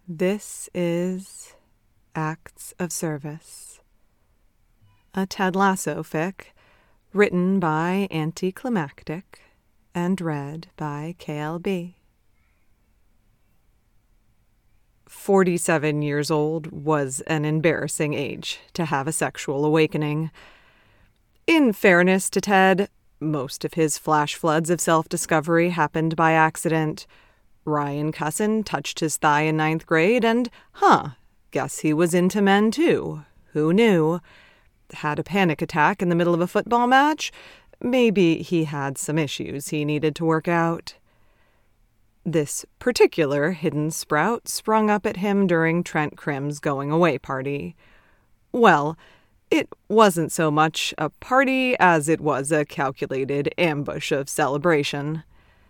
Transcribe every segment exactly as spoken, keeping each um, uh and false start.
This is Acts of Service, a Ted Lasso fic written by Anticlimactic and read by K L B. Forty-seven years old was an embarrassing age to have a sexual awakening. In fairness to Ted, most of his flash floods of self-discovery happened by accident. Ryan Cussin touched his thigh in ninth grade and, huh, guess he was into men too. Who knew? Had a panic attack in the middle of a football match? Maybe he had some issues he needed to work out. This particular hidden sprout sprung up at him during Trent Crimm's going-away party. Well, it wasn't so much a party as it was a calculated ambush of celebration.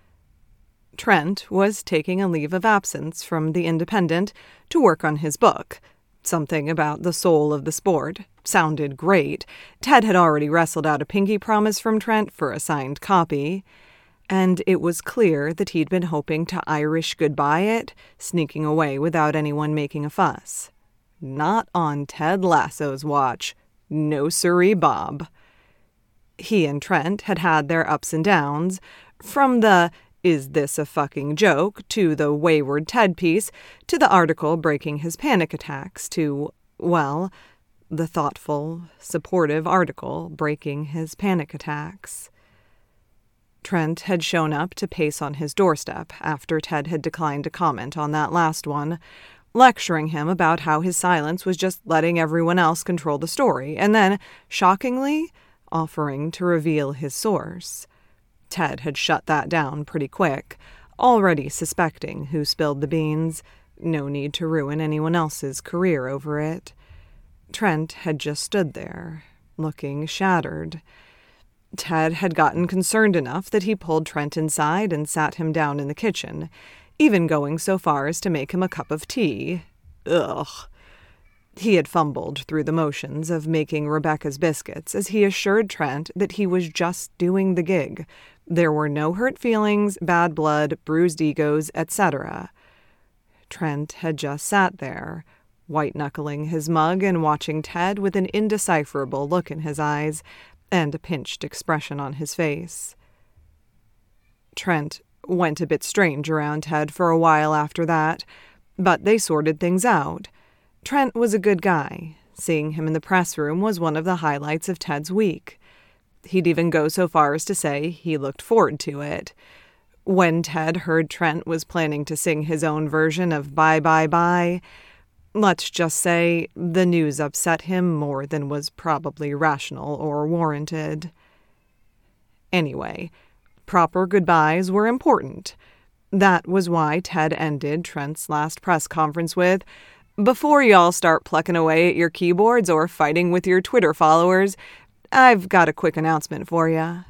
Trent was taking a leave of absence from The Independent to work on his book. Something about the soul of the sport sounded great. Ted had already wrestled out a pinky promise from Trent for a signed copy, and it was clear that he'd been hoping to Irish goodbye it, sneaking away without anyone making a fuss. Not on Ted Lasso's watch. No siree, Bob. He and Trent had had their ups and downs, from the "is this a fucking joke" to the wayward Ted piece, to the article breaking his panic attacks, to, well, the thoughtful, supportive article breaking his panic attacks. Trent had shown up to pace on his doorstep after Ted had declined to comment on that last one, lecturing him about how his silence was just letting everyone else control the story, and then, shockingly, offering to reveal his source. Ted had shut that down pretty quick, already suspecting who spilled the beans. No need to ruin anyone else's career over it. Trent had just stood there, looking shattered. Ted had gotten concerned enough that he pulled Trent inside and sat him down in the kitchen, even going so far as to make him a cup of tea. Ugh. He had fumbled through the motions of making Rebecca's biscuits as he assured Trent that he was just doing the gig. There were no hurt feelings, bad blood, bruised egos, et cetera. Trent had just sat there, white-knuckling his mug and watching Ted with an indecipherable look in his eyes and a pinched expression on his face. Trent went a bit strange around Ted for a while after that, but they sorted things out. Trent was a good guy. Seeing him in the press room was one of the highlights of Ted's week. He'd even go so far as to say he looked forward to it. When Ted heard Trent was planning to sing his own version of Bye Bye Bye, let's just say the news upset him more than was probably rational or warranted. Anyway, proper goodbyes were important. That was why Ted ended Trent's last press conference with, "Before y'all start plucking away at your keyboards or fighting with your Twitter followers, I've got a quick announcement for ya."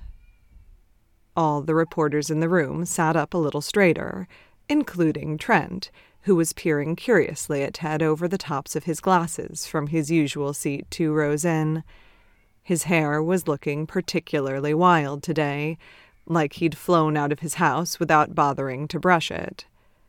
All the reporters in the room sat up a little straighter, including Trent, who was peering curiously at Ted over the tops of his glasses from his usual seat two rows in. His hair was looking particularly wild today, like he'd flown out of his house without bothering to brush it.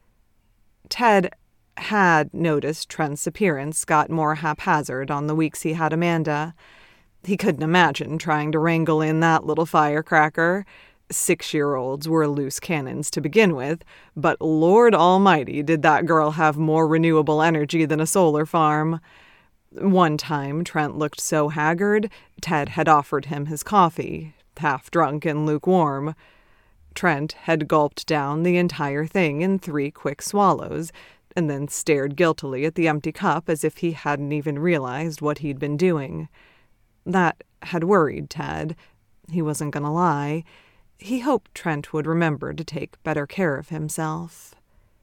Ted had noticed Trent's appearance got more haphazard on the weeks he had Amanda. He couldn't imagine trying to wrangle in that little firecracker. Six-year-olds were loose cannons to begin with, but Lord Almighty did that girl have more renewable energy than a solar farm. One time Trent looked so haggard, Ted had offered him his coffee, half-drunk and lukewarm. Trent had gulped down the entire thing in three quick swallows, and then stared guiltily at the empty cup as if he hadn't even realized what he'd been doing. That had worried Ted. He wasn't going to lie. He hoped Trent would remember to take better care of himself.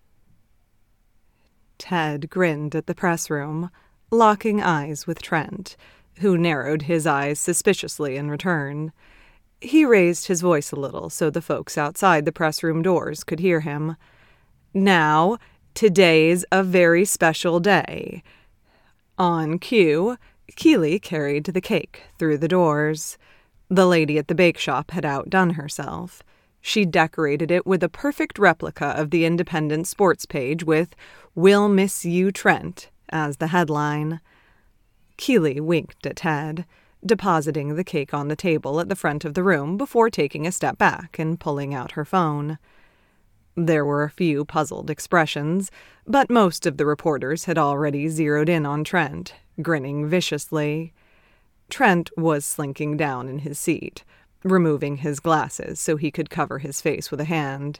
Ted grinned at the press room, locking eyes with Trent, who narrowed his eyes suspiciously in return. He raised his voice a little so the folks outside the press room doors could hear him. "Now, today's a very special day." On cue, Keely carried the cake through the doors. The lady at the bake shop had outdone herself. She decorated it with a perfect replica of the Independent sports page with "We'll miss you, Trent," as the headline. Keeley winked at Ted, depositing the cake on the table at the front of the room before taking a step back and pulling out her phone. There were a few puzzled expressions, but most of the reporters had already zeroed in on Trent, grinning viciously. Trent was slinking down in his seat, removing his glasses so he could cover his face with a hand.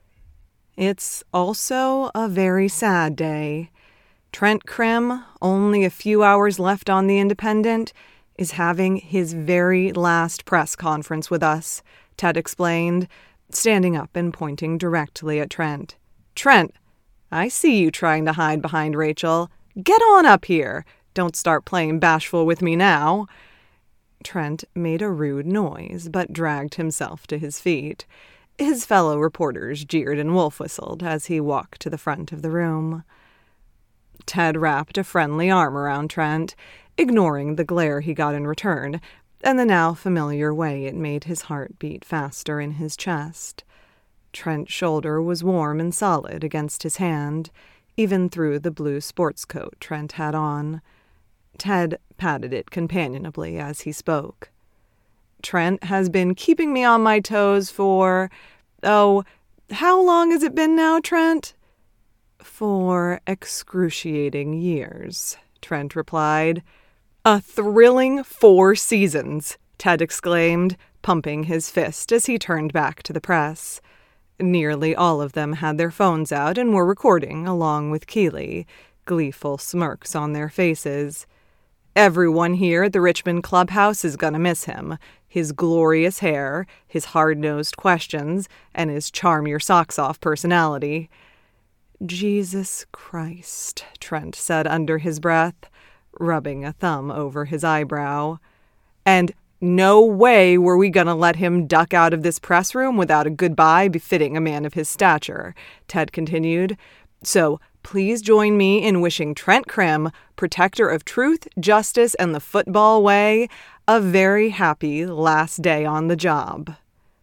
It's also a very sad day. Trent Crimm, only a few hours left on The Independent, is having his very last press conference with us, Ted explained, standing up and pointing directly at Trent. "Trent, I see you trying to hide behind Rachel. Get on up here. Don't start playing bashful with me now." Trent made a rude noise, but dragged himself to his feet. His fellow reporters jeered and wolf-whistled as he walked to the front of the room. Ted wrapped a friendly arm around Trent, ignoring the glare he got in return, and the now familiar way it made his heart beat faster in his chest. Trent's shoulder was warm and solid against his hand, even through the blue sports coat Trent had on. Ted patted it companionably as he spoke. "Trent has been keeping me on my toes for, oh, how long has it been now, Trent?" "For excruciating years," Trent replied. "A thrilling four seasons," Ted exclaimed, pumping his fist as he turned back to the press. Nearly all of them had their phones out and were recording, along with Keeley, gleeful smirks on their faces. "Everyone here at the Richmond clubhouse is gonna miss him. His glorious hair, his hard-nosed questions, and his charm-your-socks-off personality." "Jesus Christ," Trent said under his breath, rubbing a thumb over his eyebrow. "And no way were we gonna let him duck out of this press room without a goodbye befitting a man of his stature," Ted continued. "So please join me in wishing Trent Crimm, protector of truth, justice, and the football way, a very happy last day on the job."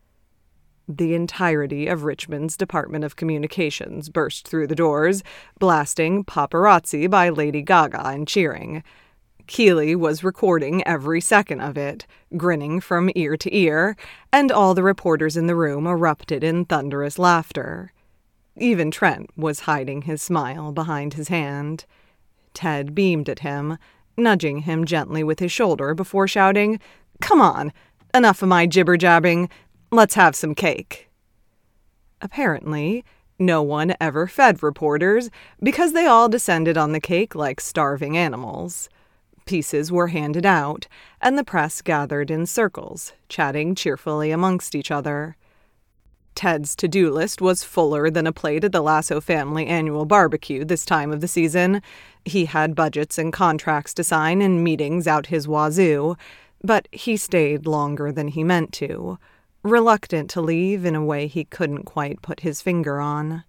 The entirety of Richmond's Department of Communications burst through the doors, blasting Paparazzi by Lady Gaga and cheering. Keeley was recording every second of it, grinning from ear to ear, and all the reporters in the room erupted in thunderous laughter. Even Trent was hiding his smile behind his hand. Ted beamed at him, nudging him gently with his shoulder before shouting, "Come on, enough of my jibber-jabbing. Let's have some cake." Apparently, no one ever fed reporters because they all descended on the cake like starving animals. Pieces were handed out, and the press gathered in circles, chatting cheerfully amongst each other. Ted's to-do list was fuller than a plate at the Lasso family annual barbecue this time of the season. He had budgets and contracts to sign and meetings out his wazoo, but he stayed longer than he meant to, reluctant to leave in a way he couldn't quite put his finger on.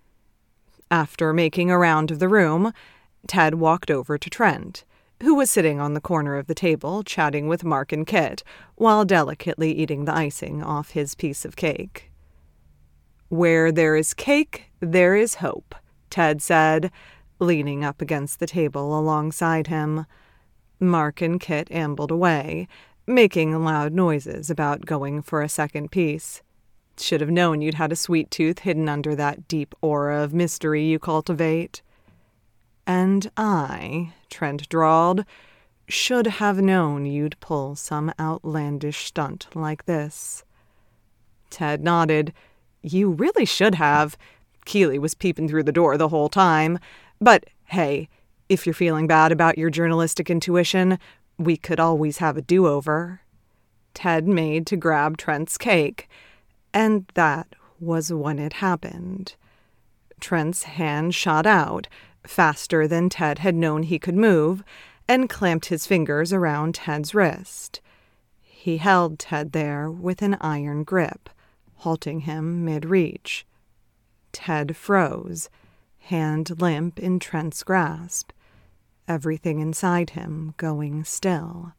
After making a round of the room, Ted walked over to Trent, who was sitting on the corner of the table chatting with Mark and Kit while delicately eating the icing off his piece of cake. "Where there is cake, there is hope," Ted said, leaning up against the table alongside him. Mark and Kit ambled away, making loud noises about going for a second piece. "Should have known you'd had a sweet tooth hidden under that deep aura of mystery you cultivate." "And I," Trent drawled, "should have known you'd pull some outlandish stunt like this." Ted nodded. "You really should have." Keeley was peeping through the door the whole time. "But, hey, if you're feeling bad about your journalistic intuition, we could always have a do-over." Ted made to grab Trent's cake, and that was when it happened. Trent's hand shot out, faster than Ted had known he could move, and clamped his fingers around Ted's wrist. He held Ted there with an iron grip, halting him mid-reach. Ted froze, hand limp in Trent's grasp, everything inside him going still.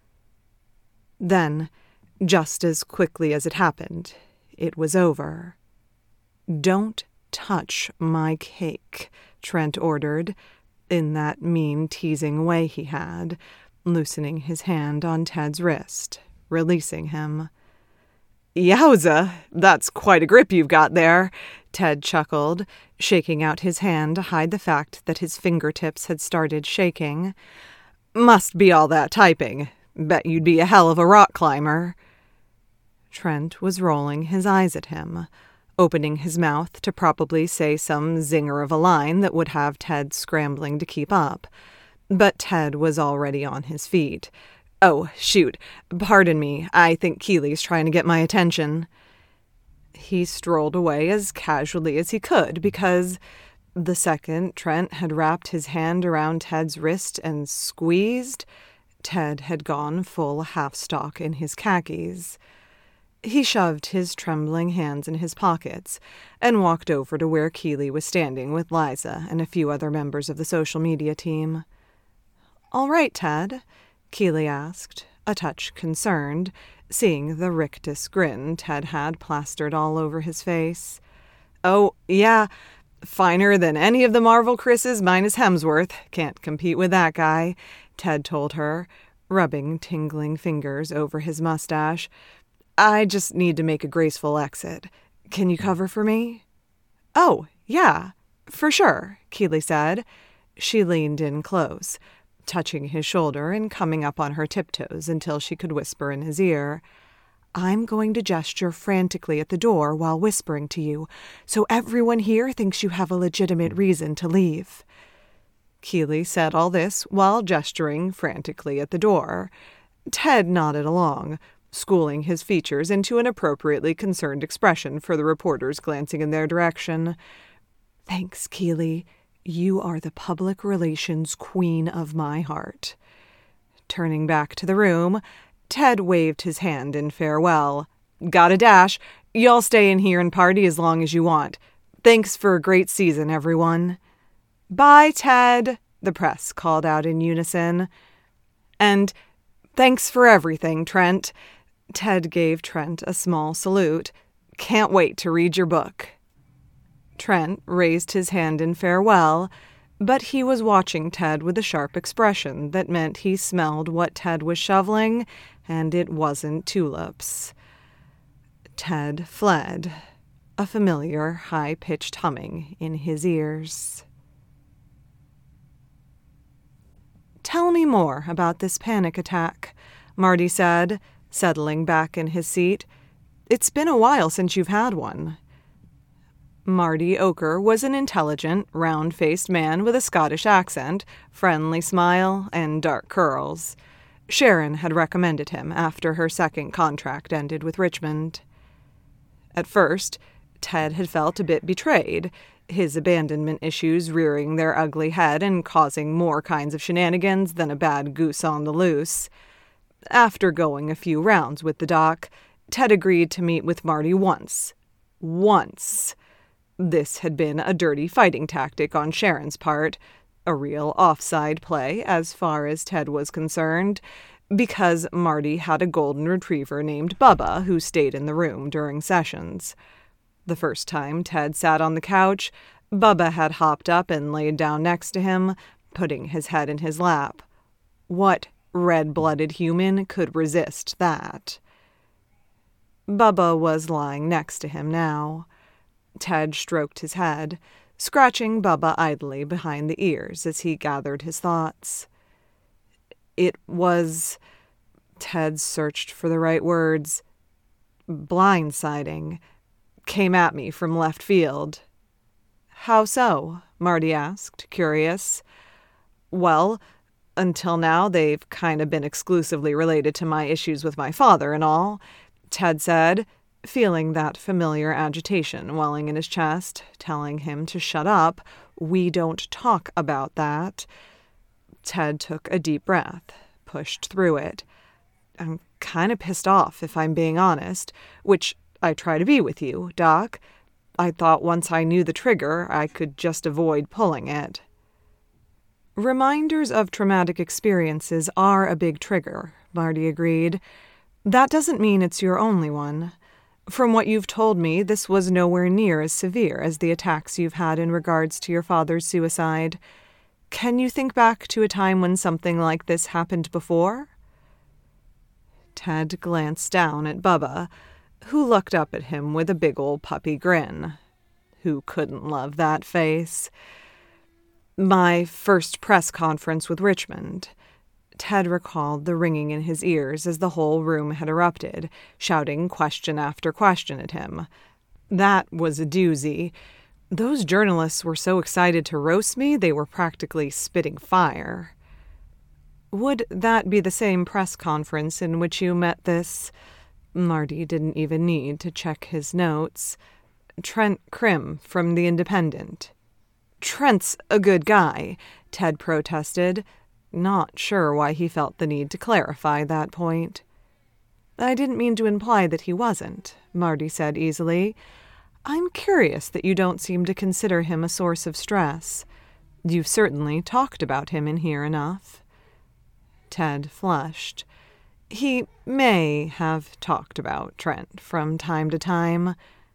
Then, just as quickly as it happened, it was over. "Don't touch my cake," Trent ordered, in that mean, teasing way he had, loosening his hand on Ted's wrist, releasing him. "Yowza, that's quite a grip you've got there," Ted chuckled, shaking out his hand to hide the fact that his fingertips had started shaking. "Must be all that typing. Bet you'd be a hell of a rock climber." Trent was rolling his eyes at him, opening his mouth to probably say some zinger of a line that would have Ted scrambling to keep up. But Ted was already on his feet. "Oh, shoot. Pardon me. I think Keeley's trying to get my attention." He strolled away as casually as he could because the second Trent had wrapped his hand around Ted's wrist and squeezed, Ted had gone full half-stock in his khakis. He shoved his trembling hands in his pockets and walked over to where Keeley was standing with Liza and a few other members of the social media team. "All right, Ted?" Keeley asked, a touch concerned, seeing the rictus grin Ted had plastered all over his face. "Oh, yeah, finer than any of the Marvel Chris's minus Hemsworth. Can't compete with that guy," Ted told her, rubbing tingling fingers over his mustache. "I just need to make a graceful exit. Can you cover for me?" "Oh, yeah, for sure," Keeley said. She leaned in close, touching his shoulder and coming up on her tiptoes until she could whisper in his ear. "I'm going to gesture frantically at the door while whispering to you, so everyone here thinks you have a legitimate reason to leave." Keeley said all this while gesturing frantically at the door. Ted nodded along, schooling his features into an appropriately concerned expression for the reporters glancing in their direction. "Thanks, Keeley. You are the public relations queen of my heart." Turning back to the room, Ted waved his hand in farewell. "Gotta dash. Y'all stay in here and party as long as you want. Thanks for a great season, everyone." "Bye, Ted," the press called out in unison. "And thanks for everything, Trent." Ted gave Trent a small salute. "Can't wait to read your book." Trent raised his hand in farewell, but he was watching Ted with a sharp expression that meant he smelled what Ted was shoveling, and it wasn't tulips. Ted fled, a familiar high-pitched humming in his ears. "Tell me more about this panic attack," Marty said, settling back in his seat. "It's been a while since you've had one." Marty Oker was an intelligent, round-faced man with a Scottish accent, friendly smile, and dark curls. Sharon had recommended him after her second contract ended with Richmond. At first, Ted had felt a bit betrayed, his abandonment issues rearing their ugly head and causing more kinds of shenanigans than a bad goose on the loose. After going a few rounds with the doc, Ted agreed to meet with Marty once. Once. This had been a dirty fighting tactic on Sharon's part, a real offside play as far as Ted was concerned, because Marty had a golden retriever named Bubba who stayed in the room during sessions. The first time Ted sat on the couch, Bubba had hopped up and laid down next to him, putting his head in his lap. What red-blooded human could resist that? Bubba was lying next to him now. Ted stroked his head, scratching Bubba idly behind the ears as he gathered his thoughts. It was... Ted searched for the right words. Blindsiding. Came at me from left field. "How so?" Marty asked, curious. "Well, until now they've kind of been exclusively related to my issues with my father and all," Ted said, feeling that familiar agitation welling in his chest, telling him to shut up. "We don't talk about that." Ted took a deep breath, pushed through it. "I'm kind of pissed off, if I'm being honest, which I try to be with you, Doc. I thought once I knew the trigger, I could just avoid pulling it." "Reminders of traumatic experiences are a big trigger," Marty agreed. "That doesn't mean it's your only one. From what you've told me, this was nowhere near as severe as the attacks you've had in regards to your father's suicide. Can you think back to a time when something like this happened before? Ted glanced down at Bubba, who looked up at him with a big old puppy grin. Who couldn't love that face? My first press conference with Richmond. Ted recalled the ringing in his ears as the whole room had erupted, shouting question after question at him. That was a doozy. Those journalists were so excited to roast me, they were practically spitting fire. Would that be the same press conference in which you met this? Marty didn't even need to check his notes. Trent Krim from The Independent. Trent's a good guy, Ted protested, not sure why he felt the need to clarify that point. I didn't mean to imply that he wasn't, Marty said easily. I'm curious that you don't seem to consider him a source of stress. You've certainly talked about him in here enough. Ted flushed. He may have talked about Trent from time to time.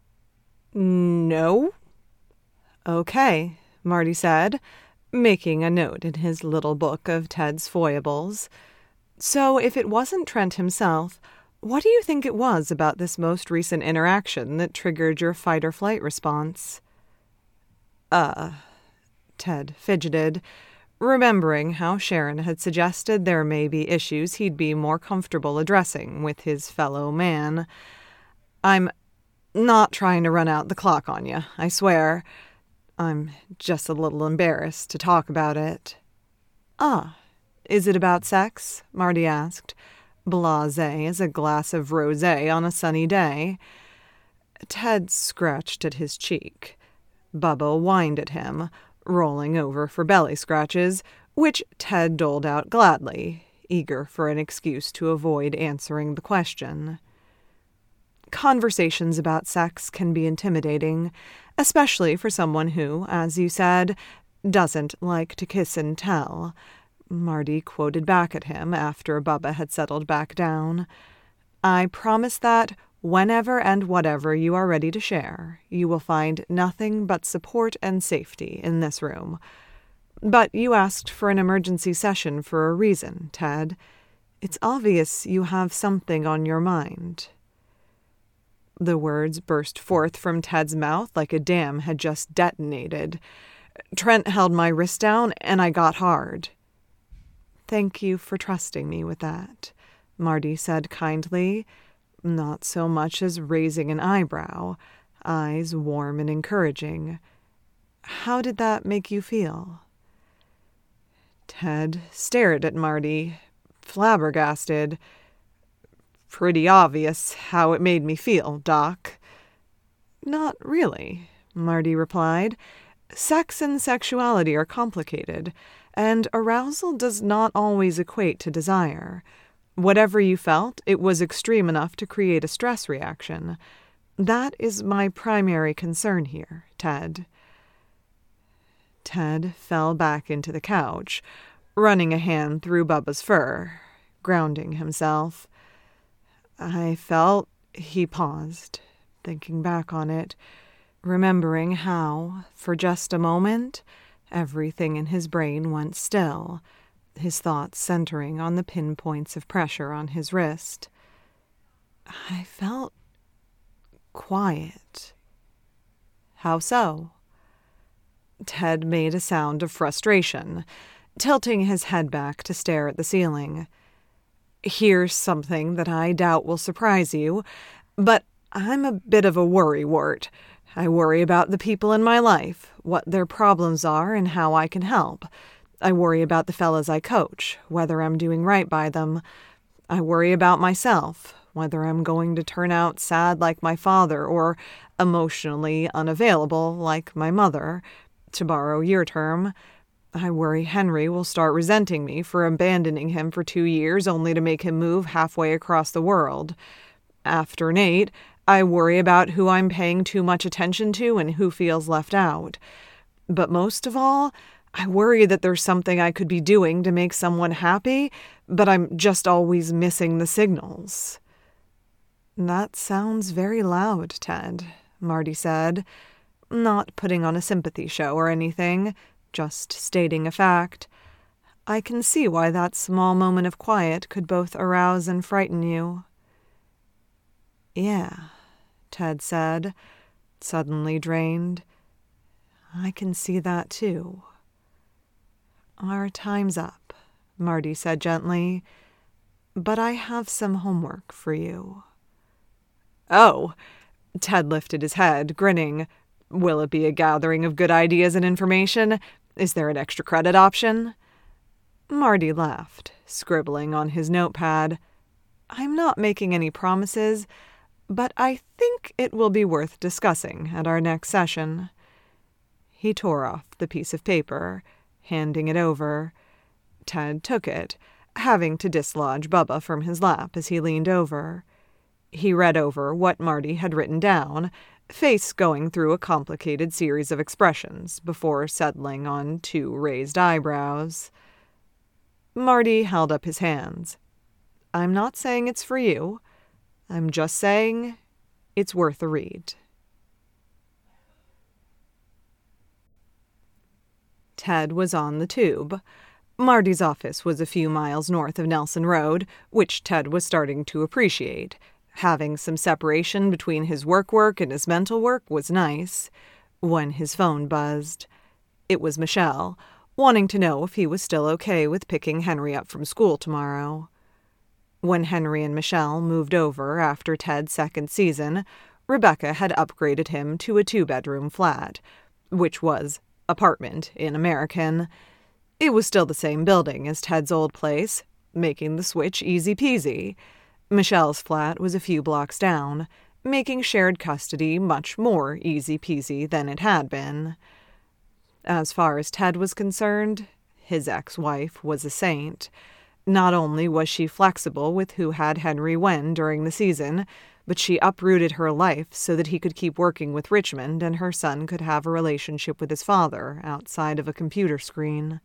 No? Okay, Marty said, making a note in his little book of Ted's foibles. So if it wasn't Trent himself, what do you think it was about this most recent interaction that triggered your fight-or-flight response? Uh, Ted fidgeted, remembering how Sharon had suggested there may be issues he'd be more comfortable addressing with his fellow man. I'm not trying to run out the clock on you, I swear. I'm just a little embarrassed to talk about it. Ah, is it about sex? Marty asked, blasé as a glass of rosé on a sunny day. Ted scratched at his cheek. Bubba whined at him, rolling over for belly scratches, which Ted doled out gladly, eager for an excuse to avoid answering the question. Conversations about sex can be intimidating, especially for someone who, as you said, doesn't like to kiss and tell, Marty quoted back at him after Bubba had settled back down. I promise that, whenever and whatever you are ready to share, you will find nothing but support and safety in this room. But you asked for an emergency session for a reason, Ted. It's obvious you have something on your mind. The words burst forth from Ted's mouth like a dam had just detonated. Trent held my wrist down, and I got hard. Thank you for trusting me with that, Marty said kindly, not so much as raising an eyebrow, eyes warm and encouraging. How did that make you feel? Ted stared at Marty, flabbergasted. Pretty obvious how it made me feel, Doc. Not really, Marty replied. Sex and sexuality are complicated, and arousal does not always equate to desire. Whatever you felt, it was extreme enough to create a stress reaction. That is my primary concern here, Ted. Ted fell back into the couch, running a hand through Bubba's fur, grounding himself. I felt, he paused, thinking back on it, remembering how, for just a moment, everything in his brain went still, his thoughts centering on the pinpoints of pressure on his wrist. I felt quiet. How so? Ted made a sound of frustration, tilting his head back to stare at the ceiling. Here's something that I doubt will surprise you, but I'm a bit of a worrywart. I worry about the people in my life, what their problems are, and how I can help. I worry about the fellas I coach, whether I'm doing right by them. I worry about myself, whether I'm going to turn out sad like my father or emotionally unavailable like my mother, to borrow your term. I worry Henry will start resenting me for abandoning him for two years only to make him move halfway across the world. After Nate, I worry about who I'm paying too much attention to and who feels left out. But most of all, I worry that there's something I could be doing to make someone happy, but I'm just always missing the signals. That sounds very loud, Ted, Marty said, not putting on a sympathy show or anything, just stating a fact. I can see why that small moment of quiet could both arouse and frighten you. Yeah, Ted said, suddenly drained. I can see that too. Our time's up, Marty said gently, but I have some homework for you. Oh, Ted lifted his head, grinning. Will it be a gathering of good ideas and information? Is there an extra credit option? Marty laughed, scribbling on his notepad. I'm not making any promises, but I think it will be worth discussing at our next session. He tore off the piece of paper, handing it over. Ted took it, having to dislodge Bubba from his lap as he leaned over. He read over what Marty had written down, face going through a complicated series of expressions before settling on two raised eyebrows. Marty held up his hands. I'm not saying it's for you. I'm just saying it's worth a read. Ted was on the tube. Marty's office was a few miles north of Nelson Road, which Ted was starting to appreciate. Having some separation between his work work and his mental work was nice. When his phone buzzed, it was Michelle, wanting to know if he was still okay with picking Henry up from school tomorrow. When Henry and Michelle moved over after Ted's second season, Rebecca had upgraded him to a two-bedroom flat, which was apartment in American. It was still the same building as Ted's old place, making the switch easy peasy. Michelle's flat was a few blocks down, making shared custody much more easy peasy than it had been. As far as Ted was concerned, his ex-wife was a saint. Not only was she flexible with who had Henry when during the season, but she uprooted her life so that he could keep working with Richmond and her son could have a relationship with his father outside of a computer screen.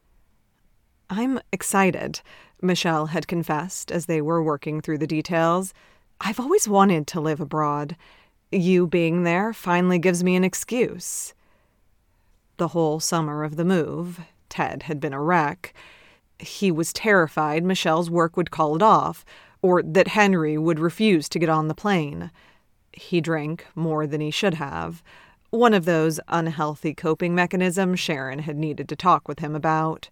I'm excited, Michelle had confessed as they were working through the details. I've always wanted to live abroad. You being there finally gives me an excuse. The whole summer of the move, Ted had been a wreck. He was terrified Michelle's work would call it off, or that Henry would refuse to get on the plane. He drank more than he should have, one of those unhealthy coping mechanisms Sharon had needed to talk with him about.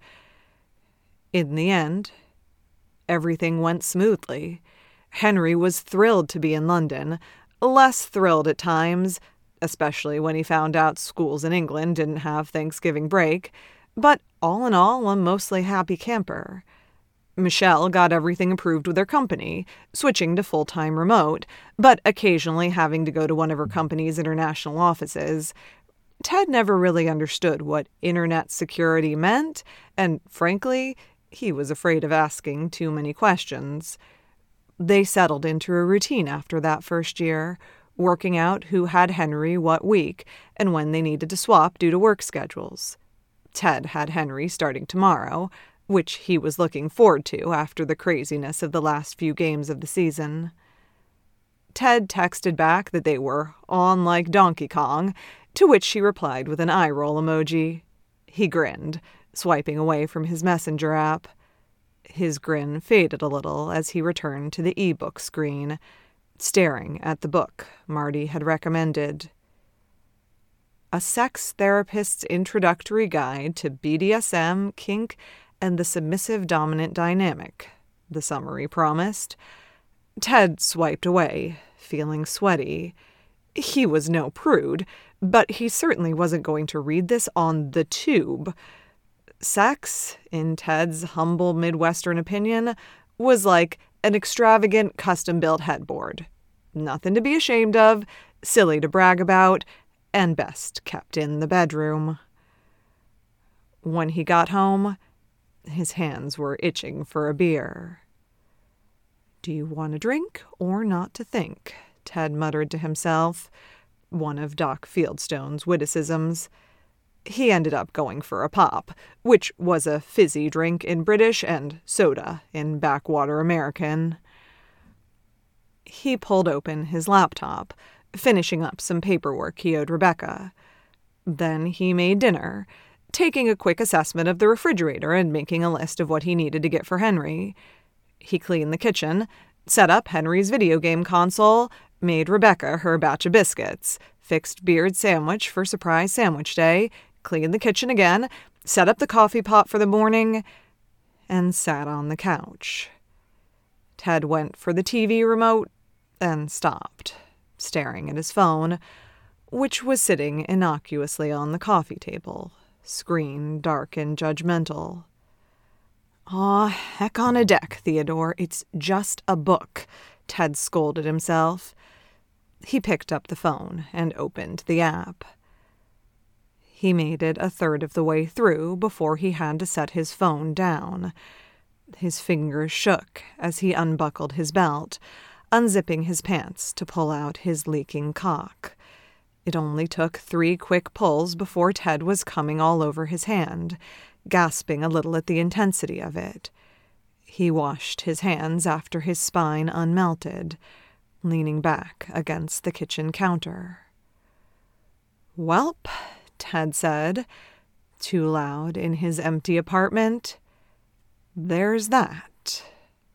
In the end, everything went smoothly. Henry was thrilled to be in London, less thrilled at times, especially when he found out schools in England didn't have Thanksgiving break, but all in all, a mostly happy camper. Michelle got everything approved with her company, switching to full-time remote, but occasionally having to go to one of her company's international offices. Ted never really understood what internet security meant, and frankly, he was afraid of asking too many questions. They settled into a routine after that first year, working out who had Henry what week and when they needed to swap due to work schedules. Ted had Henry starting tomorrow, which he was looking forward to after the craziness of the last few games of the season. Ted texted back that they were on like Donkey Kong, to which she replied with an eye-roll emoji. He grinned, swiping away from his messenger app. His grin faded a little as he returned to the e-book screen, staring at the book Marty had recommended. A Sex Therapist's Introductory Guide to B D S M, Kink, and the Submissive Dominant Dynamic, the summary promised. Ted swiped away, feeling sweaty. He was no prude, but he certainly wasn't going to read this on the tube. Sex, in Ted's humble Midwestern opinion, was like an extravagant custom-built headboard. Nothing to be ashamed of, silly to brag about, and best kept in the bedroom. When he got home, his hands were itching for a beer. "Do you want a drink or not to think?" Ted muttered to himself, one of Doc Fieldstone's witticisms. He ended up going for a pop, which was a fizzy drink in British and soda in backwater American. He pulled open his laptop, finishing up some paperwork he owed Rebecca. Then he made dinner, taking a quick assessment of the refrigerator and making a list of what he needed to get for Henry. He cleaned the kitchen, set up Henry's video game console, made Rebecca her batch of biscuits, fixed Beard's sandwich for surprise sandwich day, cleaned the kitchen again, set up the coffee pot for the morning, and sat on the couch. Ted went for the T V remote and stopped, staring at his phone, which was sitting innocuously on the coffee table, screen dark and judgmental. Aw, heck on a deck, Theodore. It's just a book, Ted scolded himself. He picked up the phone and opened the app. He made it a third of the way through before he had to set his phone down. His fingers shook as he unbuckled his belt, unzipping his pants to pull out his leaking cock. It only took three quick pulls before Ted was coming all over his hand, gasping a little at the intensity of it. He washed his hands after his spine unmelted, leaning back against the kitchen counter. "Welp," Ted said, too loud in his empty apartment. "There's that."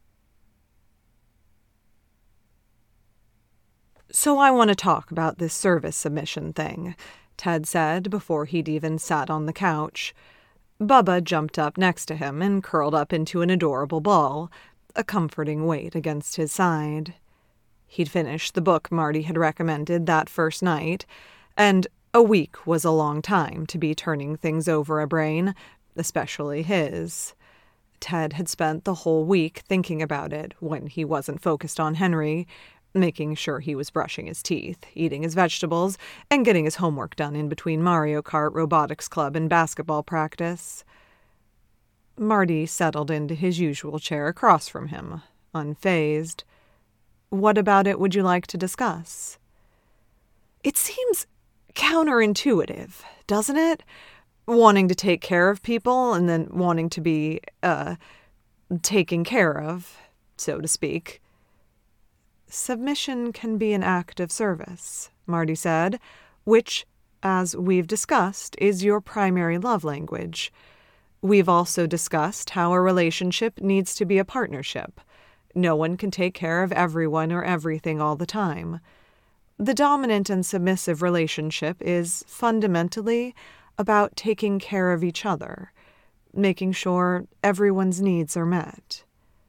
"So I want to talk about this service submission thing," Ted said before he'd even sat on the couch. Bubba jumped up next to him and curled up into an adorable ball, a comforting weight against his side. He'd finished the book Marty had recommended that first night, and a week was a long time to be turning things over a brain, especially his. Ted had spent the whole week thinking about it when he wasn't focused on Henry, making sure he was brushing his teeth, eating his vegetables, and getting his homework done in between Mario Kart, robotics club, and basketball practice. Marty settled into his usual chair across from him, unfazed. "What about it would you like to discuss?" "It seems counterintuitive, doesn't it? Wanting to take care of people and then wanting to be, uh, taken care of, so to speak." "Submission can be an act of service," Marty said, "which, as we've discussed, is your primary love language. We've also discussed how a relationship needs to be a partnership. No one can take care of everyone or everything all the time. The dominant and submissive relationship is fundamentally about taking care of each other, making sure everyone's needs are met."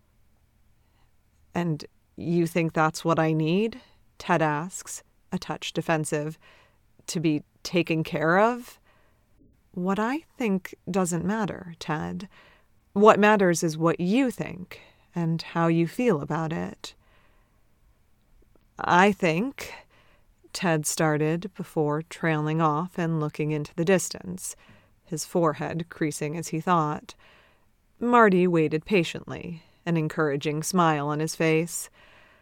"And you think that's what I need?" Ted asks, a touch defensive. "To be taken care of?" "What I think doesn't matter, Ted. What matters is what you think and how you feel about it." "I think," Ted started before trailing off and looking into the distance, his forehead creasing as he thought. Marty waited patiently, an encouraging smile on his face.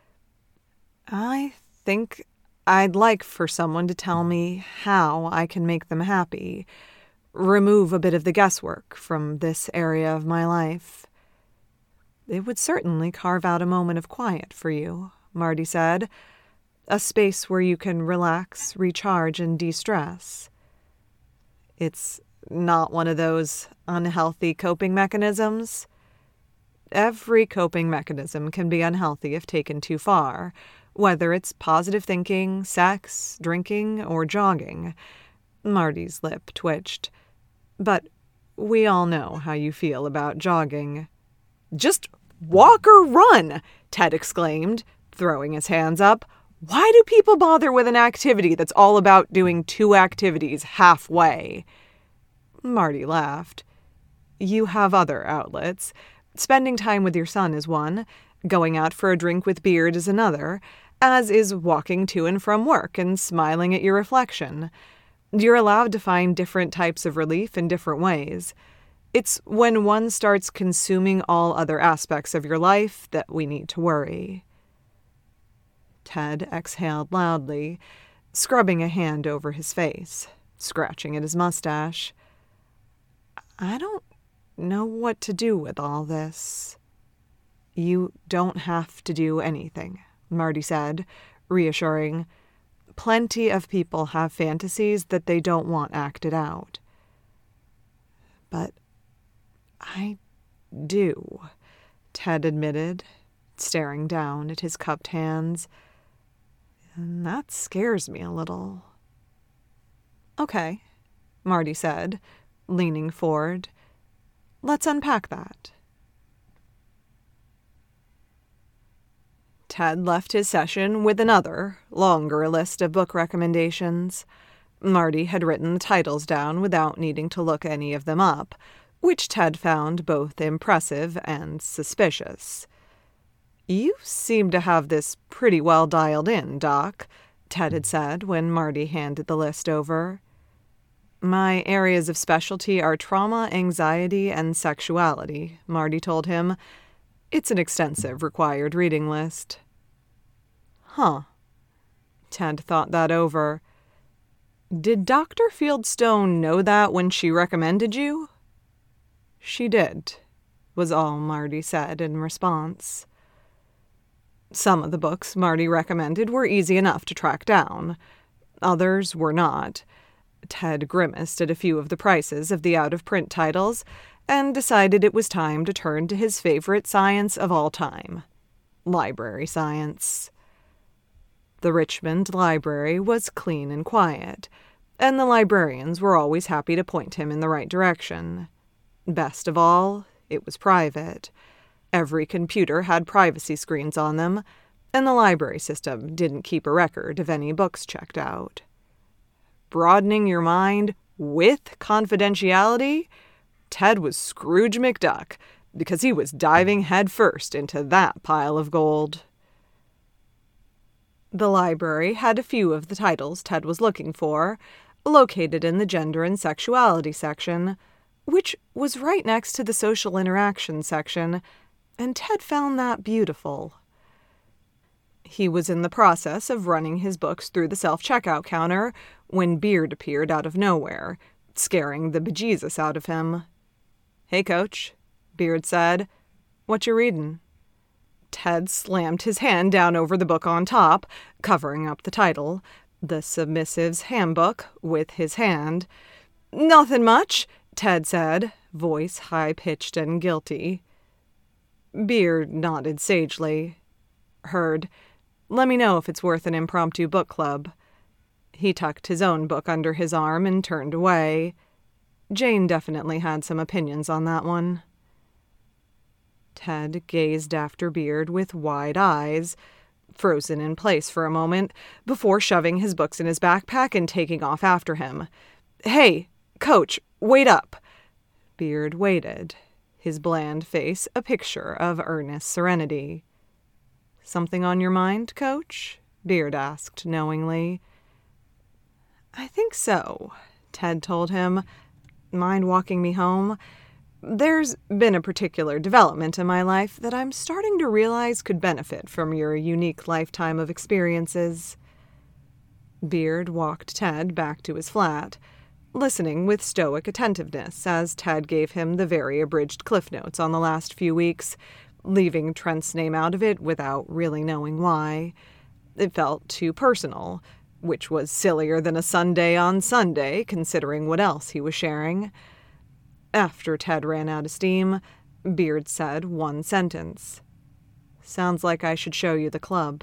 "I think I'd like for someone to tell me how I can make them happy, remove a bit of the guesswork from this area of my life." "It would certainly carve out a moment of quiet for you," Marty said. "A space where you can relax, recharge, and de-stress." "It's not one of those unhealthy coping mechanisms?" "Every coping mechanism can be unhealthy if taken too far, whether it's positive thinking, sex, drinking, or jogging." Marty's lip twitched. "But we all know how you feel about jogging." "Just walk or run!" Ted exclaimed, throwing his hands up. "Why do people bother with an activity that's all about doing two activities halfway?" Marty laughed. "You have other outlets. Spending time with your son is one. Going out for a drink with Beard is another, as is walking to and from work and smiling at your reflection. You're allowed to find different types of relief in different ways. It's when one starts consuming all other aspects of your life that we need to worry." Ted exhaled loudly, scrubbing a hand over his face, scratching at his mustache. "I don't know what to do with all this." "You don't have to do anything," Marty said, reassuring. Plenty of people have fantasies that they don't want acted out. But I do, Ted admitted, staring down at his cupped hands. And that scares me a little. Okay, Marty said, leaning forward. Let's unpack that. Ted left his session with another, longer list of book recommendations. Marty had written the titles down without needing to look any of them up, which Ted found both impressive and suspicious. You seem to have this pretty well dialed in, Doc, Ted had said when Marty handed the list over. My areas of specialty are trauma, anxiety, and sexuality, Marty told him. It's an extensive required reading list. Huh. Ted thought that over. Did Doctor Fieldstone know that when she recommended you? She did, was all Marty said in response. Some of the books Marty recommended were easy enough to track down. Others were not. Ted grimaced at a few of the prices of the out-of-print titles and decided it was time to turn to his favorite science of all time, library science. The Richmond Library was clean and quiet, and the librarians were always happy to point him in the right direction. Best of all, it was private. Every computer had privacy screens on them, and the library system didn't keep a record of any books checked out. Broadening your mind with confidentiality? Ted was Scrooge McDuck, because he was diving headfirst into that pile of gold. The library had a few of the titles Ted was looking for, located in the gender and sexuality section, which was right next to the social interaction section, and Ted found that beautiful. He was in the process of running his books through the self-checkout counter when Beard appeared out of nowhere, scaring the bejesus out of him. Hey, Coach, Beard said. What you readin'? Ted slammed his hand down over the book on top, covering up the title, The Submissive's Handbook, with his hand. Nothin' much, Ted said, voice high-pitched and guilty. Beard nodded sagely. Heard. Let me know if it's worth an impromptu book club. He tucked his own book under his arm and turned away. Jane definitely had some opinions on that one. Ted gazed after Beard with wide eyes, frozen in place for a moment, before shoving his books in his backpack and taking off after him. Hey, Coach, wait up! Beard waited, his bland face a picture of earnest serenity. Something on your mind, Coach? Beard asked knowingly. I think so, Ted told him. Mind walking me home? There's been a particular development in my life that I'm starting to realize could benefit from your unique lifetime of experiences. Beard walked Ted back to his flat, listening with stoic attentiveness as Ted gave him the very abridged cliff notes on the last few weeks, leaving Trent's name out of it without really knowing why. It felt too personal, which was sillier than a Sunday on Sunday, considering what else he was sharing. After Ted ran out of steam, Beard said one sentence. Sounds like I should show you the club.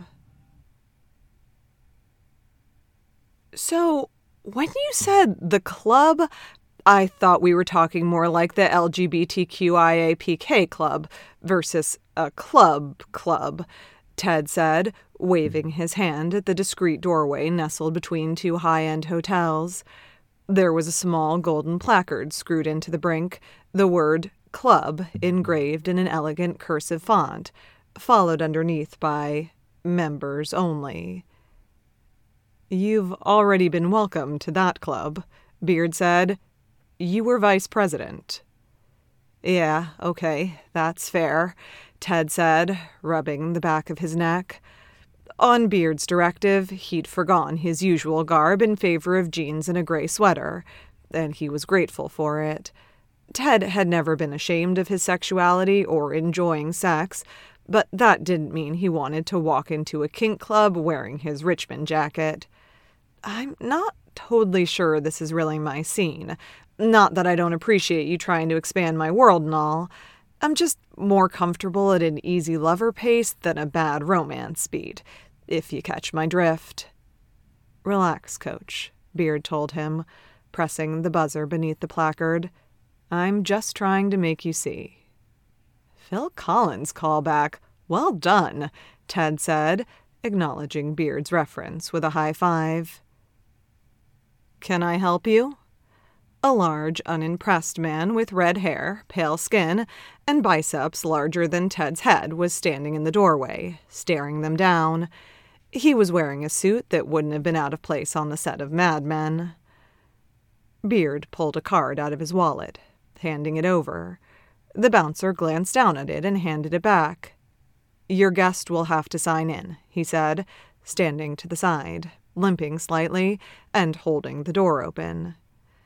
So, when you said the club, I thought we were talking more like the L G B T Q I A P K club versus a club club, Ted said, waving his hand at the discreet doorway nestled between two high-end hotels. There was a small golden placard screwed into the brink, the word club engraved in an elegant cursive font, followed underneath by members only. You've already been welcome to that club, Beard said. You were vice president. Yeah, okay, that's fair, Ted said, rubbing the back of his neck. On Beard's directive, he'd forgone his usual garb in favor of jeans and a gray sweater, and he was grateful for it. Ted had never been ashamed of his sexuality or enjoying sex, but that didn't mean he wanted to walk into a kink club wearing his Richmond jacket. "I'm not totally sure this is really my scene. Not that I don't appreciate you trying to expand my world and all. I'm just more comfortable at an easy lover pace than a bad romance speed, if you catch my drift." "Relax, Coach," Beard told him, pressing the buzzer beneath the placard. "I'm just trying to make you see." "Phil Collins callback. Well done," Ted said, acknowledging Beard's reference with a high five. "Can I help you?" A large, unimpressed man with red hair, pale skin, and biceps larger than Ted's head was standing in the doorway, staring them down. He was wearing a suit that wouldn't have been out of place on the set of Mad Men. Beard pulled a card out of his wallet, handing it over. The bouncer glanced down at it and handed it back. "Your guest will have to sign in," he said, standing to the side, limping slightly, and holding the door open.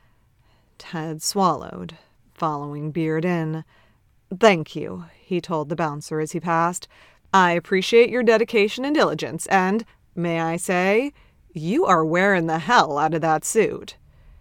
Ted swallowed, following Beard in. "Thank you," he told the bouncer as he passed. "I appreciate your dedication and diligence, and, may I say, you are wearing the hell out of that suit."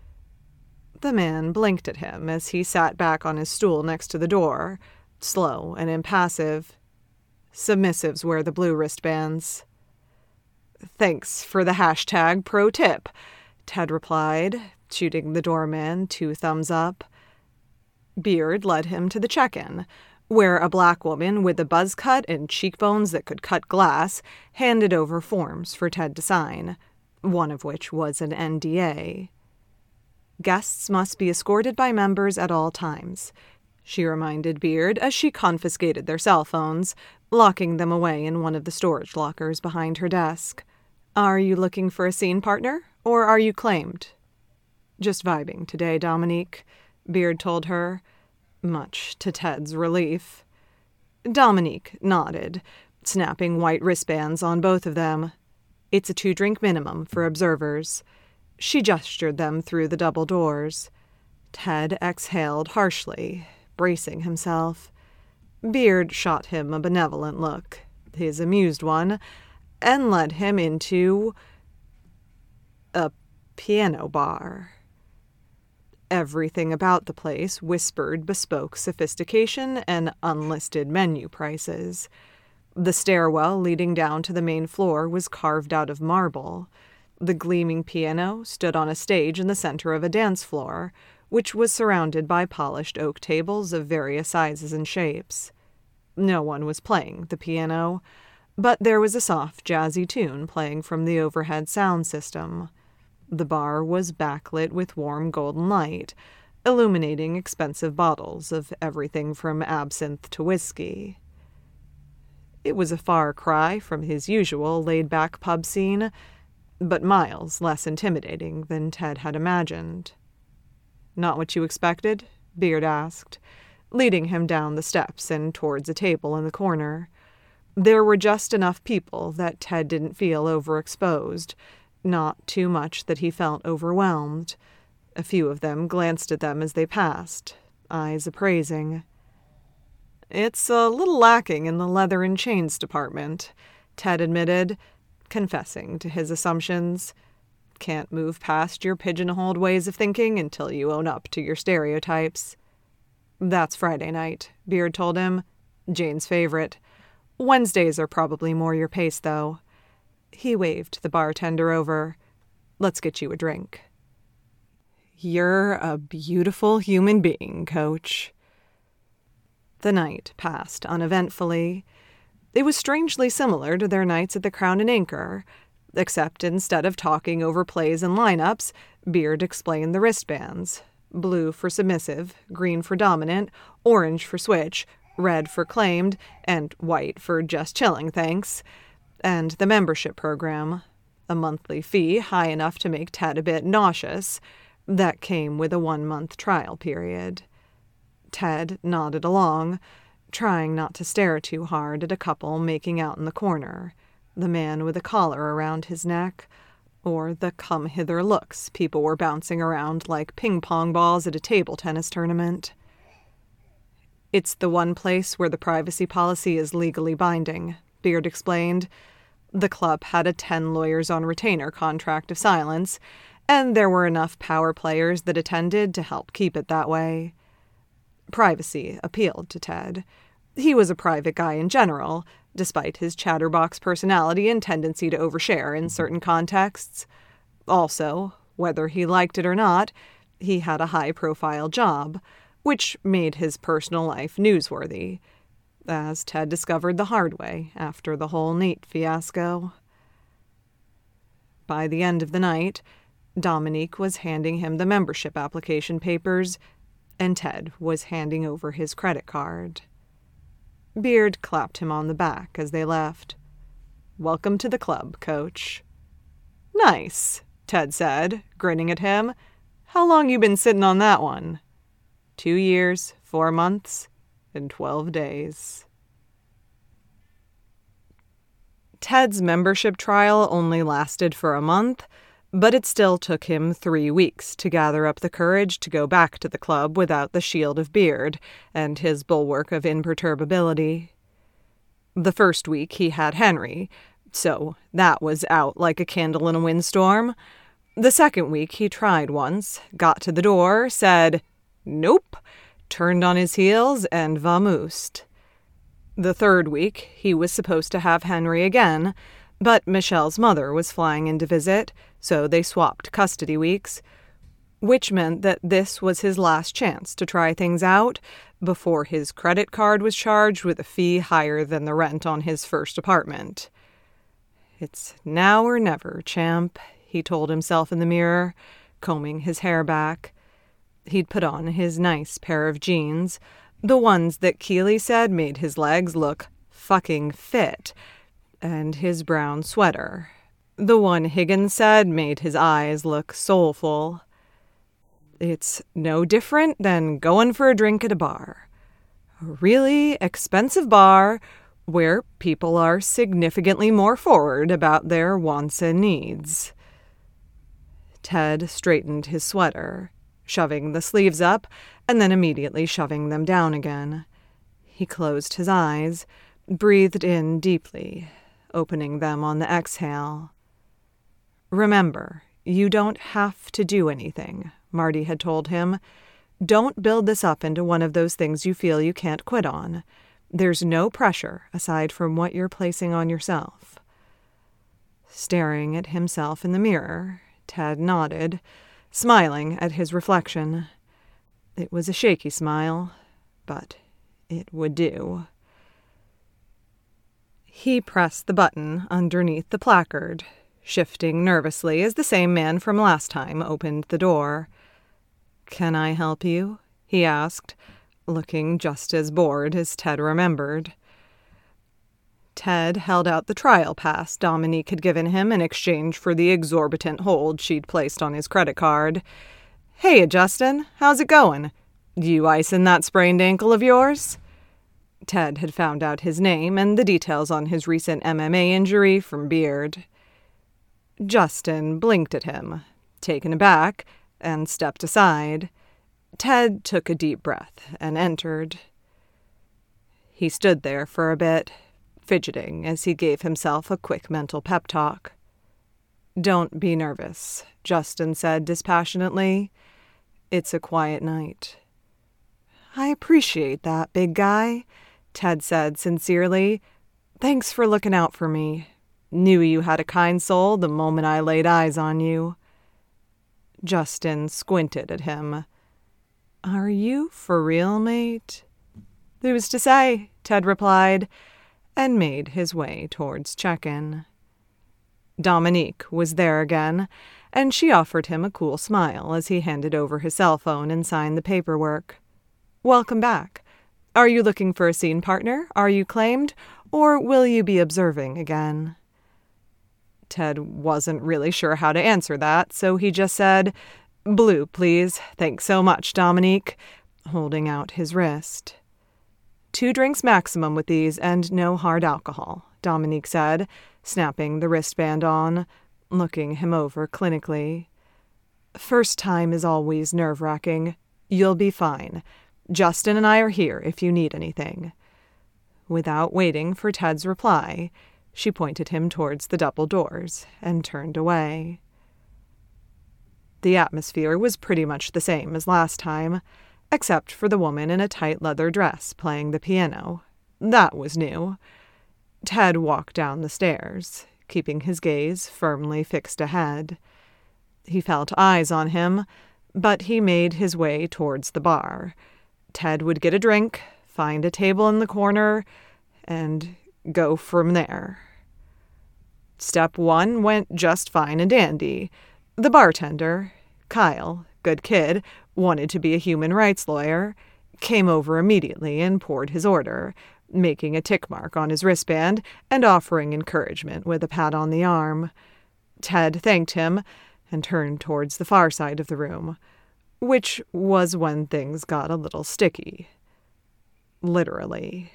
The man blinked at him as he sat back on his stool next to the door, slow and impassive. "Submissives wear the blue wristbands." "Thanks for the hashtag pro tip," Ted replied, shooting the doorman two thumbs up. Beard led him to the check-in, where a black woman with a buzz cut and cheekbones that could cut glass handed over forms for Ted to sign, one of which was an N D A. "Guests must be escorted by members at all times," she reminded Beard as she confiscated their cell phones, locking them away in one of the storage lockers behind her desk. "Are you looking for a scene partner, or are you claimed?" "Just vibing today, Dominique," Beard told her, much to Ted's relief. Dominique nodded, snapping white wristbands on both of them. "It's a two-drink minimum for observers." She gestured them through the double doors. Ted exhaled harshly, bracing himself. Beard shot him a benevolent look, his amused one, and led him into a piano bar. Everything about the place whispered bespoke sophistication and unlisted menu prices. The stairwell leading down to the main floor was carved out of marble. The gleaming piano stood on a stage in the center of a dance floor, which was surrounded by polished oak tables of various sizes and shapes. No one was playing the piano, but there was a soft, jazzy tune playing from the overhead sound system. The bar was backlit with warm golden light, illuminating expensive bottles of everything from absinthe to whiskey. It was a far cry from his usual laid-back pub scene, but miles less intimidating than Ted had imagined. "Not what you expected?" Beard asked, leading him down the steps and towards a table in the corner. There were just enough people that Ted didn't feel overexposed, not too much that he felt overwhelmed. A few of them glanced at them as they passed, eyes appraising. "It's a little lacking in the leather and chains department," Ted admitted, confessing to his assumptions. "Can't move past your pigeonholed ways of thinking until you own up to your stereotypes." "That's Friday night," Beard told him. "Jane's favorite. Wednesdays are probably more your pace, though." He waved the bartender over. "Let's get you a drink." "You're a beautiful human being, Coach." The night passed uneventfully. It was strangely similar to their nights at the Crown and Anchor, except instead of talking over plays and lineups, Beard explained the wristbands. Blue for submissive, green for dominant, orange for switch, red for claimed, and white for just chilling, thanks. And the membership program, a monthly fee high enough to make Ted a bit nauseous, that came with a one-month trial period. Ted nodded along, trying not to stare too hard at a couple making out in the corner, the man with a collar around his neck, or the come-hither looks people were bouncing around like ping-pong balls at a table tennis tournament. It's the one place where the privacy policy is legally binding, Beard explained. The club had a ten lawyers on retainer contract of silence, and there were enough power players that attended to help keep it that way. Privacy appealed to Ted. He was a private guy in general, despite his chatterbox personality and tendency to overshare in certain contexts. Also, whether he liked it or not, he had a high-profile job, which made his personal life newsworthy, as Ted discovered the hard way after the whole Nate fiasco. By the end of the night, Dominique was handing him the membership application papers, and Ted was handing over his credit card. Beard clapped him on the back as they left. "Welcome to the club, Coach." "Nice," Ted said, grinning at him. "How long you been sitting on that one?" Two years, four months, and twelve days. Ted's membership trial only lasted for a month, but it still took him three weeks to gather up the courage to go back to the club without the shield of Beard and his bulwark of imperturbability. The first week he had Henry, so that was out like a candle in a windstorm. The second week he tried once, got to the door, said, "Nope," turned on his heels, and vamoosed. The third week, he was supposed to have Henry again, but Michelle's mother was flying in to visit, so they swapped custody weeks, which meant that this was his last chance to try things out before his credit card was charged with a fee higher than the rent on his first apartment. "It's now or never, champ," he told himself in the mirror, combing his hair back. He'd put on his nice pair of jeans, the ones that Keeley said made his legs look fucking fit, and his brown sweater, the one Higgins said made his eyes look soulful. It's no different than going for a drink at a bar. A really expensive bar where people are significantly more forward about their wants and needs. Ted straightened his sweater, shoving the sleeves up and then immediately shoving them down again. He closed his eyes, breathed in deeply, opening them on the exhale. "Remember, you don't have to do anything," Marty had told him. "Don't build this up into one of those things you feel you can't quit on. There's no pressure aside from what you're placing on yourself." Staring at himself in the mirror, Ted nodded, smiling at his reflection. It was a shaky smile, but it would do. He pressed the button underneath the placard, shifting nervously as the same man from last time opened the door. "Can I help you?" he asked, looking just as bored as Ted remembered. Ted held out the trial pass Dominique had given him in exchange for the exorbitant hold she'd placed on his credit card. "Hey, Justin, how's it going? You icing that sprained ankle of yours?" Ted had found out his name and the details on his recent M M A injury from Beard. Justin blinked at him, taken aback, and stepped aside. Ted took a deep breath and entered. He stood there for a bit, fidgeting as he gave himself a quick mental pep talk. "Don't be nervous," Justin said dispassionately. "It's a quiet night." "I appreciate that, big guy," Ted said sincerely. "Thanks for looking out for me. Knew you had a kind soul the moment I laid eyes on you." Justin squinted at him. "Are you for real, mate?" "Who's to say?" Ted replied, and made his way towards check-in. Dominique was there again, and she offered him a cool smile as he handed over his cell phone and signed the paperwork. "Welcome back. Are you looking for a scene partner? Are you claimed? Or will you be observing again?" Ted wasn't really sure how to answer that, so he just said, "Blue, please. Thanks so much, Dominique," holding out his wrist. "Two drinks maximum with these and no hard alcohol," Dominique said, snapping the wristband on, looking him over clinically. "First time is always nerve-wracking. You'll be fine. Justin and I are here if you need anything." Without waiting for Ted's reply, she pointed him towards the double doors and turned away. The atmosphere was pretty much the same as last time, except for the woman in a tight leather dress playing the piano. That was new. Ted walked down the stairs, keeping his gaze firmly fixed ahead. He felt eyes on him, but he made his way towards the bar. Ted would get a drink, find a table in the corner, and go from there. Step one went just fine and dandy. The bartender, Kyle, good kid, wanted to be a human rights lawyer, came over immediately and poured his order, making a tick mark on his wristband and offering encouragement with a pat on the arm. Ted thanked him and turned towards the far side of the room, which was when things got a little sticky. Literally.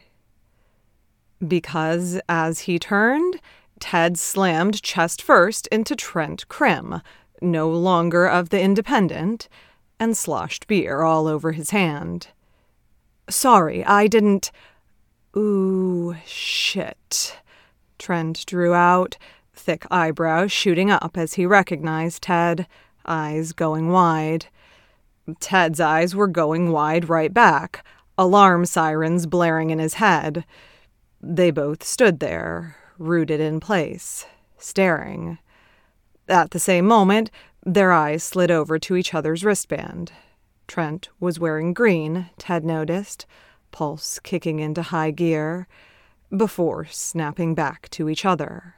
Because as he turned, Ted slammed chest first into Trent Krim, no longer of the Independent, and sloshed beer all over his hand. "Sorry, I didn't—" "Ooh, shit," Trent drew out, thick eyebrows shooting up as he recognized Ted, eyes going wide. Ted's eyes were going wide right back, alarm sirens blaring in his head. They both stood there, rooted in place, staring. At the same moment, their eyes slid over to each other's wristband. Trent was wearing green, Ted noticed, pulse kicking into high gear, before snapping back to each other.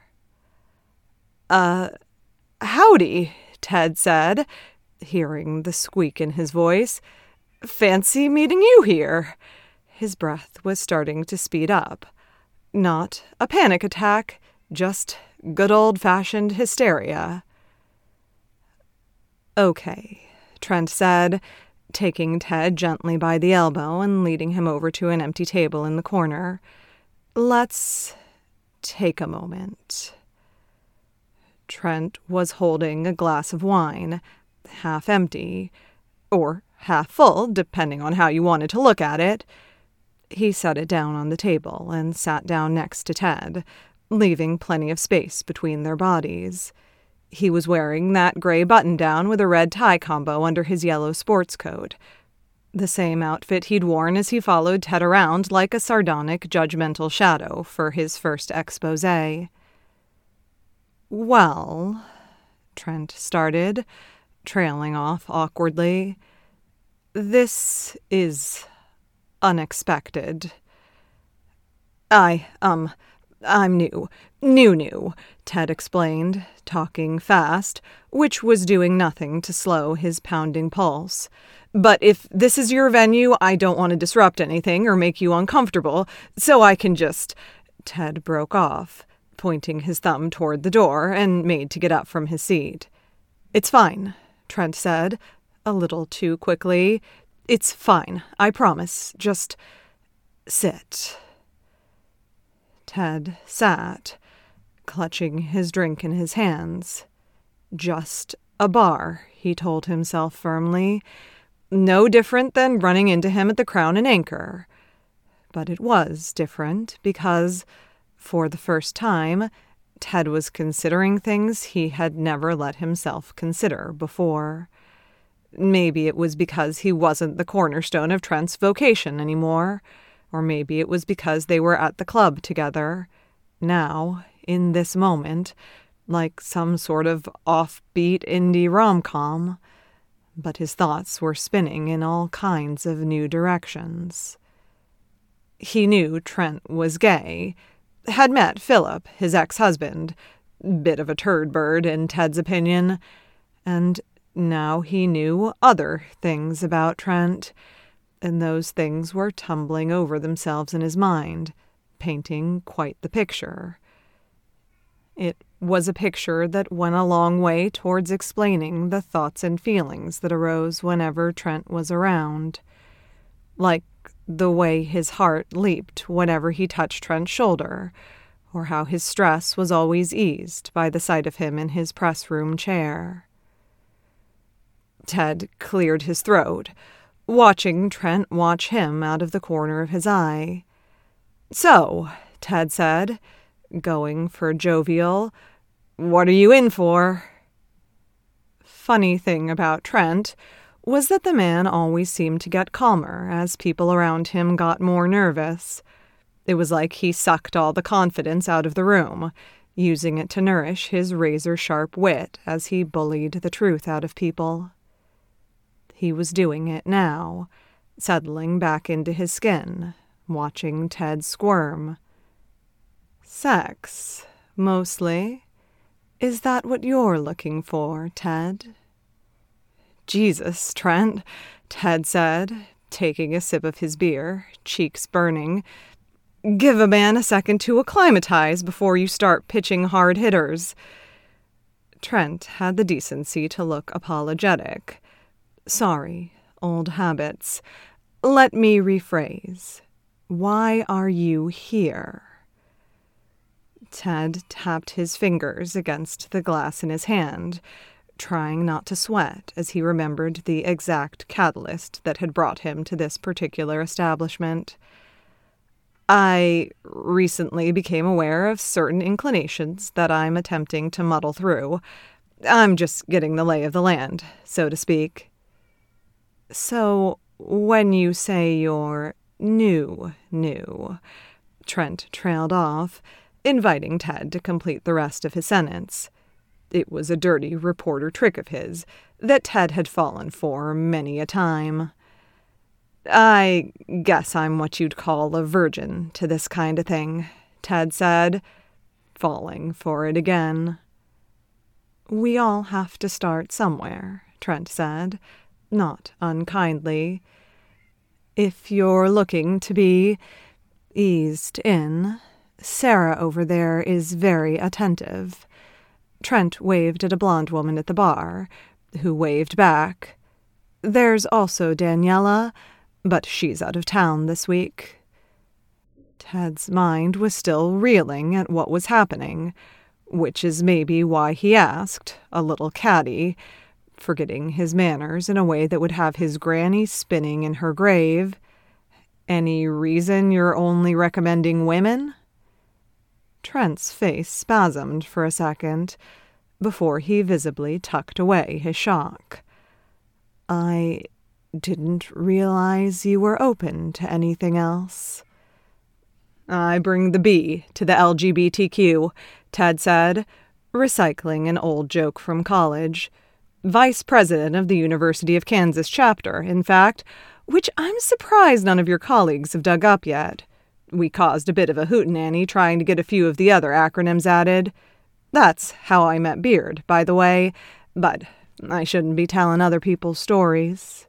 Uh, howdy, Ted said, hearing the squeak in his voice. "Fancy meeting you here." His breath was starting to speed up. Not a panic attack, just good old-fashioned hysteria. "Okay," Trent said, taking Ted gently by the elbow and leading him over to an empty table in the corner. "Let's take a moment." Trent was holding a glass of wine, half empty, or half full, depending on how you wanted to look at it. He set it down on the table and sat down next to Ted, leaving plenty of space between their bodies. He was wearing that gray button-down with a red tie combo under his yellow sports coat, the same outfit he'd worn as he followed Ted around like a sardonic, judgmental shadow for his first exposé. "Well," Trent started, trailing off awkwardly, "this is unexpected. I, um, I'm new. New, new," Ted explained, talking fast, which was doing nothing to slow his pounding pulse. "But if this is your venue, I don't want to disrupt anything or make you uncomfortable, so I can just—" Ted broke off, pointing his thumb toward the door, and made to get up from his seat. "It's fine," Trent said, a little too quickly. "It's fine, I promise. Just sit." Ted sat, clutching his drink in his hands. Just a bar, he told himself firmly. No different than running into him at the Crown and Anchor. But it was different because, for the first time, Ted was considering things he had never let himself consider before. Maybe it was because he wasn't the cornerstone of Trent's vocation anymore, or maybe it was because they were at the club together, now, in this moment, like some sort of offbeat indie rom-com. But his thoughts were spinning in all kinds of new directions. He knew Trent was gay, had met Philip, his ex-husband, bit of a turd bird in Ted's opinion, and now he knew other things about Trent, and those things were tumbling over themselves in his mind, painting quite the picture. It was a picture that went a long way towards explaining the thoughts and feelings that arose whenever Trent was around, like the way his heart leaped whenever he touched Trent's shoulder, or how his stress was always eased by the sight of him in his press room chair. Ted cleared his throat, watching Trent watch him out of the corner of his eye. "So," Ted said, going for jovial, "what are you in for?" Funny thing about Trent was that the man always seemed to get calmer as people around him got more nervous. It was like he sucked all the confidence out of the room, using it to nourish his razor-sharp wit as he bullied the truth out of people. He was doing it now, settling back into his skin, watching Ted squirm. "Sex, mostly. Is that what you're looking for, Ted?" "Jesus, Trent," Ted said, taking a sip of his beer, cheeks burning. "Give a man a second to acclimatize before you start pitching hard hitters." Trent had the decency to look apologetic. "Sorry, old habits. Let me rephrase. Why are you here?" Ted tapped his fingers against the glass in his hand, trying not to sweat as he remembered the exact catalyst that had brought him to this particular establishment. "I recently became aware of certain inclinations that I'm attempting to muddle through. I'm just getting the lay of the land, so to speak." "So, when you say you're new, new," Trent trailed off, inviting Ted to complete the rest of his sentence. It was a dirty reporter trick of his that Ted had fallen for many a time. "I guess I'm what you'd call a virgin to this kind of thing," Ted said, falling for it again. "We all have to start somewhere," Trent said, not unkindly. "If you're looking to be eased in, Sarah over there is very attentive." Trent waved at a blonde woman at the bar, who waved back. "There's also Daniela, but she's out of town this week." Ted's mind was still reeling at what was happening, which is maybe why he asked, a little catty, forgetting his manners in a way that would have his granny spinning in her grave, "Any reason you're only recommending women?" Trent's face spasmed for a second, before he visibly tucked away his shock. "I didn't realize you were open to anything else." "I bring the B to the L G B T Q, Ted said, recycling an old joke from college. "Vice president of the University of Kansas chapter, in fact, which I'm surprised none of your colleagues have dug up yet. We caused a bit of a hootenanny trying to get a few of the other acronyms added. That's how I met Beard, by the way, but I shouldn't be telling other people's stories."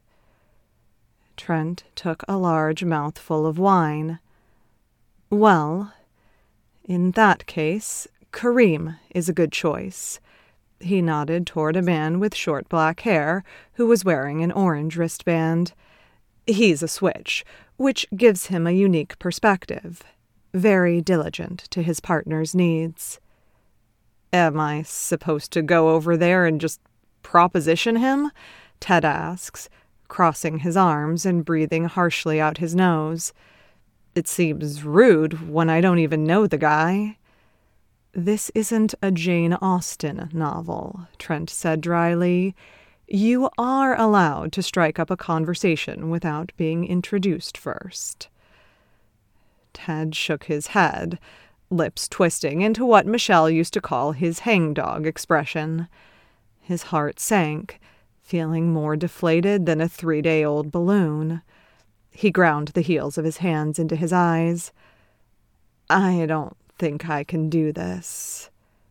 Trent took a large mouthful of wine. "Well, in that case, Kareem is a good choice." He nodded toward a man with short black hair who was wearing an orange wristband. "He's a switch, which gives him a unique perspective, very diligent to his partner's needs." "Am I supposed to go over there and just proposition him?" Ted asks, crossing his arms and breathing harshly out his nose. "It seems rude when I don't even know the guy." "This isn't a Jane Austen novel," Trent said dryly. "You are allowed to strike up a conversation without being introduced first." Ted shook his head, lips twisting into what Michelle used to call his hangdog expression. His heart sank, feeling more deflated than a three-day-old balloon. He ground the heels of his hands into his eyes. "I don't think I can do this."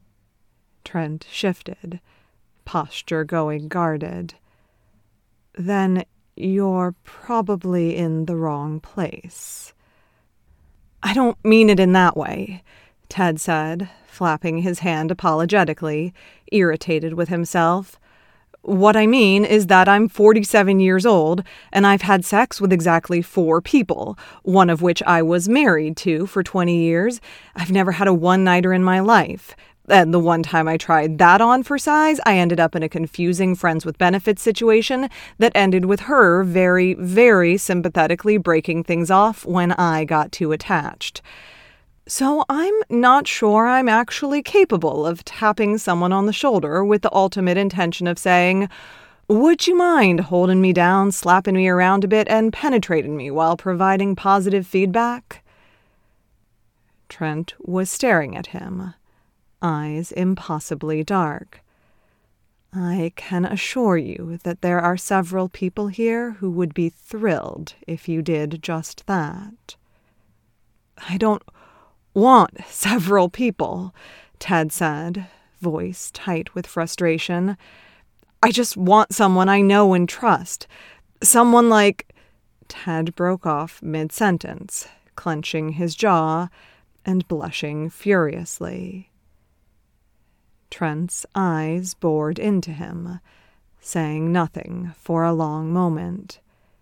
Trent shifted, posture going guarded. "Then you're probably in the wrong place." "I don't mean it in that way," Ted said, flapping his hand apologetically, irritated with himself. "What I mean is that I'm forty-seven years old, and I've had sex with exactly four people, one of which I was married to for twenty years. I've never had a one-nighter in my life. And the one time I tried that on for size, I ended up in a confusing friends with benefits situation that ended with her very, very sympathetically breaking things off when I got too attached. So I'm not sure I'm actually capable of tapping someone on the shoulder with the ultimate intention of saying, "Would you mind holding me down, slapping me around a bit, and penetrating me while providing positive feedback?" Trent was staring at him, eyes impossibly dark. "I can assure you that there are several people here who would be thrilled if you did just that." "I don't want several people," Ted said, voice tight with frustration. "I just want someone I know and trust. Someone like—" Ted broke off mid-sentence, clenching his jaw and blushing furiously. Trent's eyes bored into him, saying nothing for a long moment.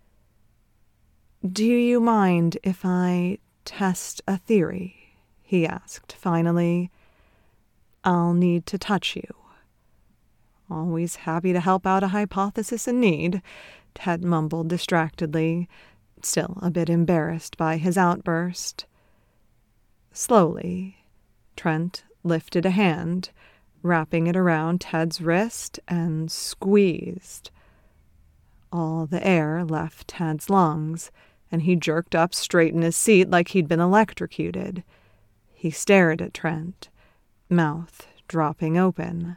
"Do you mind if I test a theory?" he asked finally. "I'll need to touch you." "Always happy to help out a hypothesis in need," Ted mumbled distractedly, still a bit embarrassed by his outburst. Slowly, Trent lifted a hand, wrapping it around Ted's wrist, and squeezed. All the air left Ted's lungs, and he jerked up straight in his seat like he'd been electrocuted. He stared at Trent, mouth dropping open.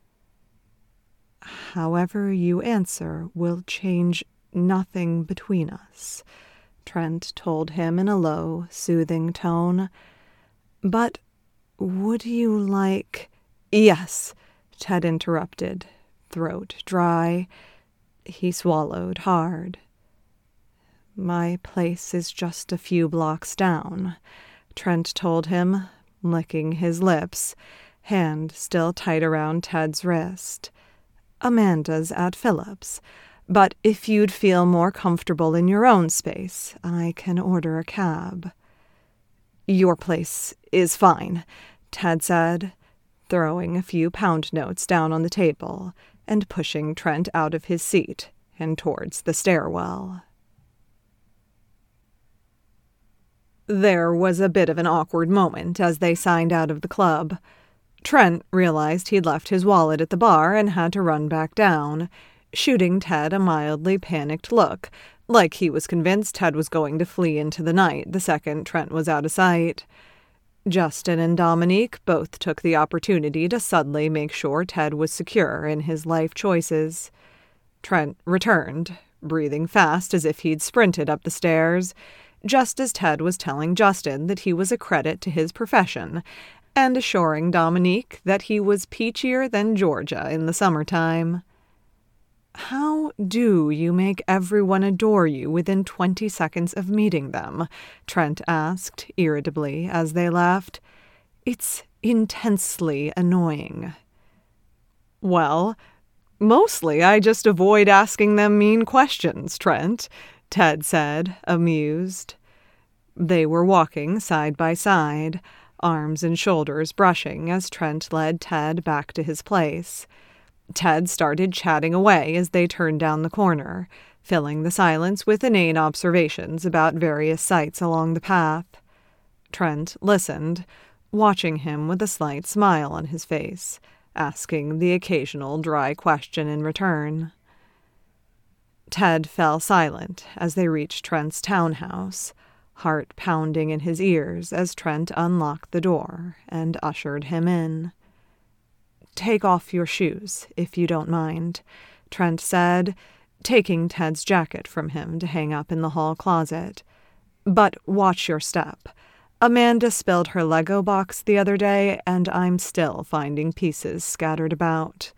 "However you answer will change nothing between us," Trent told him in a low, soothing tone. "But would you like—" "Yes," Ted interrupted, throat dry. He swallowed hard. "My place is just a few blocks down," Trent told him, licking his lips, hand still tight around Ted's wrist. "Amanda's at Phillips, but if you'd feel more comfortable in your own space, I can order a cab." "Your place is fine," Ted said, throwing a few pound notes down on the table and pushing Trent out of his seat and towards the stairwell. There was a bit of an awkward moment as they signed out of the club. Trent realized he'd left his wallet at the bar and had to run back down, shooting Ted a mildly panicked look, like he was convinced Ted was going to flee into the night the second Trent was out of sight. Justin and Dominique both took the opportunity to subtly make sure Ted was secure in his life choices. Trent returned, breathing fast as if he'd sprinted up the stairs, just as Ted was telling Justin that he was a credit to his profession, and assuring Dominique that he was peachier than Georgia in the summertime. "How do you make everyone adore you within twenty seconds of meeting them?" Trent asked irritably as they left. "It's intensely annoying." "Well, mostly I just avoid asking them mean questions, Trent," Ted said, amused. They were walking side by side, arms and shoulders brushing as Trent led Ted back to his place. Ted started chatting away as they turned down the corner, filling the silence with inane observations about various sights along the path. Trent listened, watching him with a slight smile on his face, asking the occasional dry question in return. Ted fell silent as they reached Trent's townhouse, heart pounding in his ears as Trent unlocked the door and ushered him in. "Take off your shoes, if you don't mind," Trent said, taking Ted's jacket from him to hang up in the hall closet. "But watch your step. Amanda spilled her Lego box the other day, and I'm still finding pieces scattered about."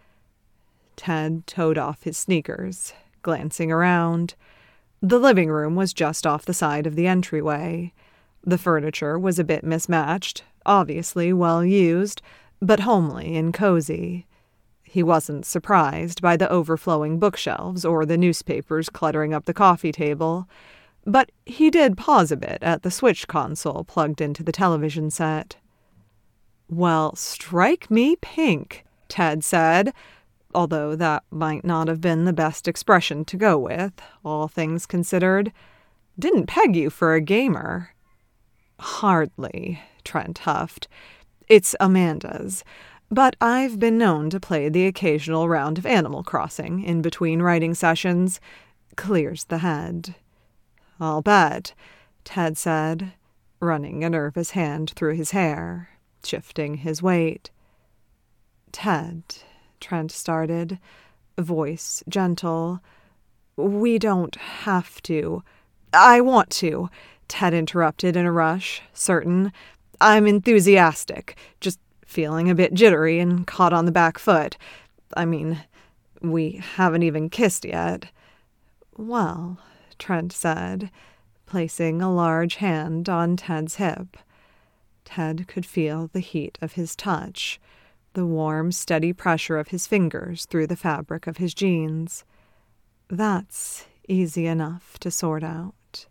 Ted toed off his sneakers, glancing around. The living room was just off the side of the entryway. The furniture was a bit mismatched, obviously well used, but homely and cozy. He wasn't surprised by the overflowing bookshelves or the newspapers cluttering up the coffee table, but he did pause a bit at the Switch console plugged into the television set. "Well, strike me pink," Ted said, although that might not have been the best expression to go with, all things considered. "Didn't peg you for a gamer." "Hardly," Trent huffed. "It's Amanda's. But I've been known to play the occasional round of Animal Crossing in between writing sessions. Clears the head." "I'll bet," Ted said, running a nervous hand through his hair, shifting his weight. "Ted," Trent started, voice gentle. "We don't have to." "I want to," Ted interrupted in a rush, certain. "I'm enthusiastic, just feeling a bit jittery and caught on the back foot. I mean, we haven't even kissed yet." "Well," Trent said, placing a large hand on Ted's hip. Ted could feel the heat of his touch, the warm, steady pressure of his fingers through the fabric of his jeans. That's easy enough to sort out.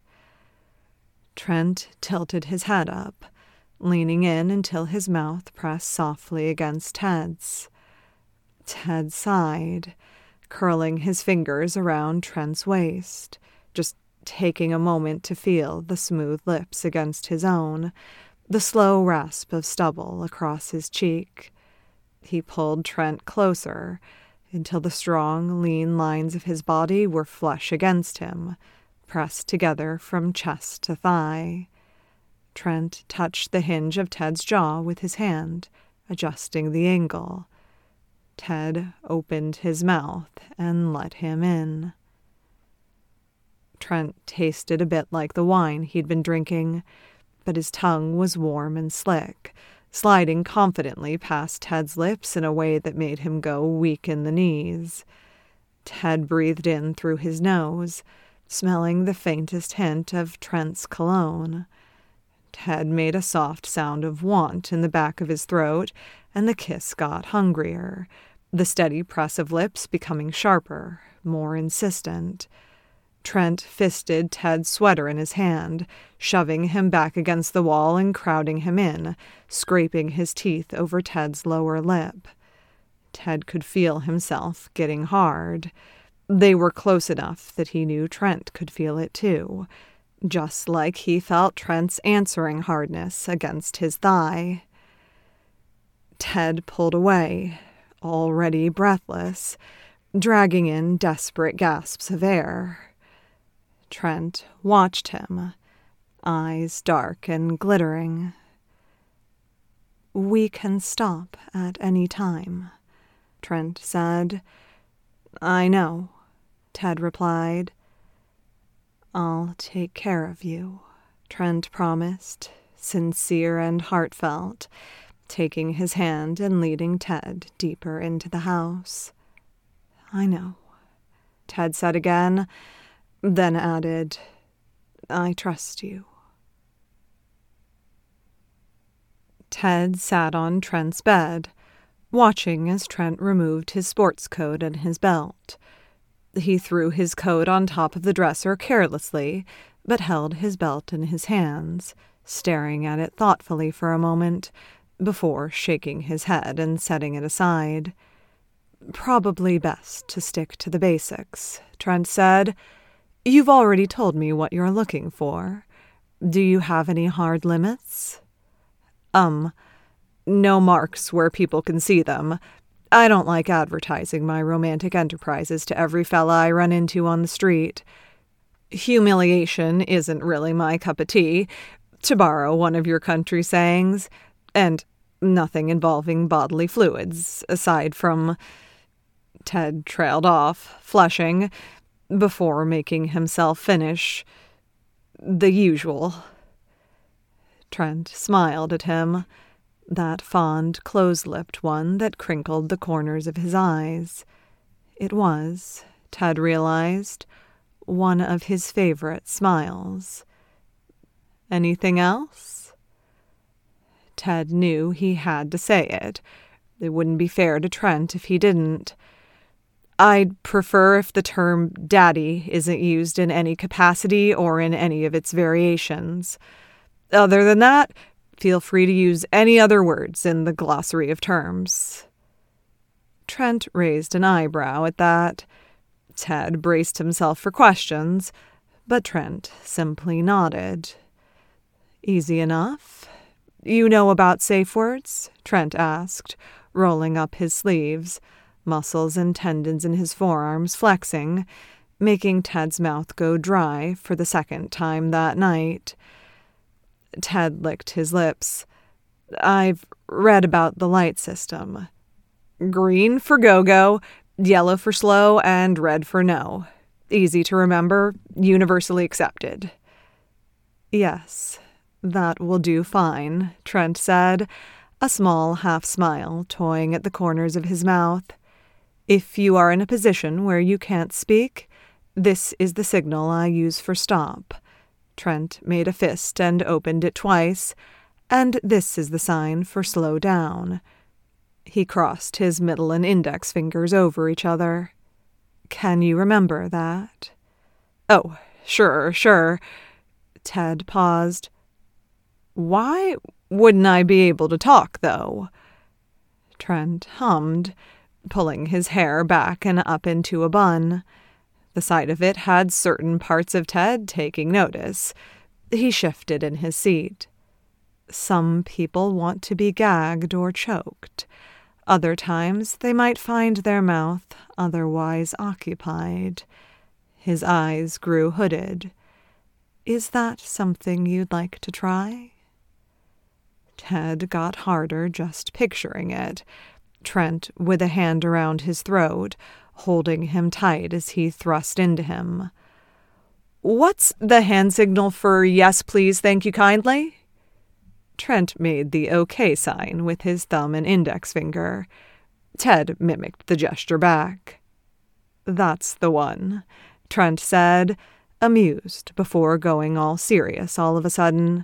Trent tilted his head up, leaning in until his mouth pressed softly against Ted's. Ted sighed, curling his fingers around Trent's waist, just taking a moment to feel the smooth lips against his own, the slow rasp of stubble across his cheek. He pulled Trent closer until the strong, lean lines of his body were flush against him, pressed together from chest to thigh. Trent touched the hinge of Ted's jaw with his hand, adjusting the angle. Ted opened his mouth and let him in. Trent tasted a bit like the wine he'd been drinking, but his tongue was warm and slick, sliding confidently past Ted's lips in a way that made him go weak in the knees. Ted breathed in through his nose, smelling the faintest hint of Trent's cologne. Ted made a soft sound of want in the back of his throat, and the kiss got hungrier, the steady press of lips becoming sharper, more insistent. Trent fisted Ted's sweater in his hand, shoving him back against the wall and crowding him in, scraping his teeth over Ted's lower lip. Ted could feel himself getting hard. They were close enough that he knew Trent could feel it too, just like he felt Trent's answering hardness against his thigh. Ted pulled away, already breathless, dragging in desperate gasps of air. Trent watched him, eyes dark and glittering. "We can stop at any time," Trent said. "I know," Ted replied. "I'll take care of you," Trent promised, sincere and heartfelt, taking his hand and leading Ted deeper into the house. "I know," Ted said again, then added, "I trust you." Ted sat on Trent's bed, watching as Trent removed his sports coat and his belt. He threw his coat on top of the dresser carelessly, but held his belt in his hands, staring at it thoughtfully for a moment, before shaking his head and setting it aside. "Probably best to stick to the basics," Trent said. "You've already told me what you're looking for. Do you have any hard limits?" Um, no marks where people can see them. I don't like advertising my romantic enterprises to every fella I run into on the street. Humiliation isn't really my cup of tea, to borrow one of your country sayings, and nothing involving bodily fluids, aside from—" Ted trailed off, flushing, before making himself finish, "the usual." Trent smiled at him, that fond, close-lipped one that crinkled the corners of his eyes. It was, Ted realized, one of his favorite smiles. "Anything else?" Ted knew he had to say it. It wouldn't be fair to Trent if he didn't. "I'd prefer if the term daddy isn't used in any capacity or in any of its variations. Other than that, Feel free to use any other words in the glossary of terms. Trent raised an eyebrow at that. Ted braced himself for questions, but Trent simply nodded. Easy enough. You know about safe words? Trent asked, rolling up his sleeves, muscles and tendons in his forearms flexing, making Ted's mouth go dry for the second time that night. Ted licked his lips. I've read about the light system. Green for go-go, yellow for slow, and red for no. Easy to remember, universally accepted. Yes, that will do fine, Trent said, a small half-smile toying at the corners of his mouth. If you are in a position where you can't speak, this is the signal I use for stop. Trent made a fist and opened it twice, and this is the sign for slow down. He crossed his middle and index fingers over each other. Can you remember that? Oh, sure, sure. Ted paused. Why wouldn't I be able to talk, though? Trent hummed, pulling his hair back and up into a bun. The sight of it had certain parts of Ted taking notice. He shifted in his seat. Some people want to be gagged or choked. Other times they might find their mouth otherwise occupied. His eyes grew hooded. Is that something you'd like to try? Ted got harder just picturing it. Trent with a hand around his throat, holding him tight as he thrust into him. What's the hand signal for yes, please, thank you kindly? Trent made the okay sign with his thumb and index finger. Ted mimicked the gesture back. That's the one, Trent said, amused before going all serious all of a sudden.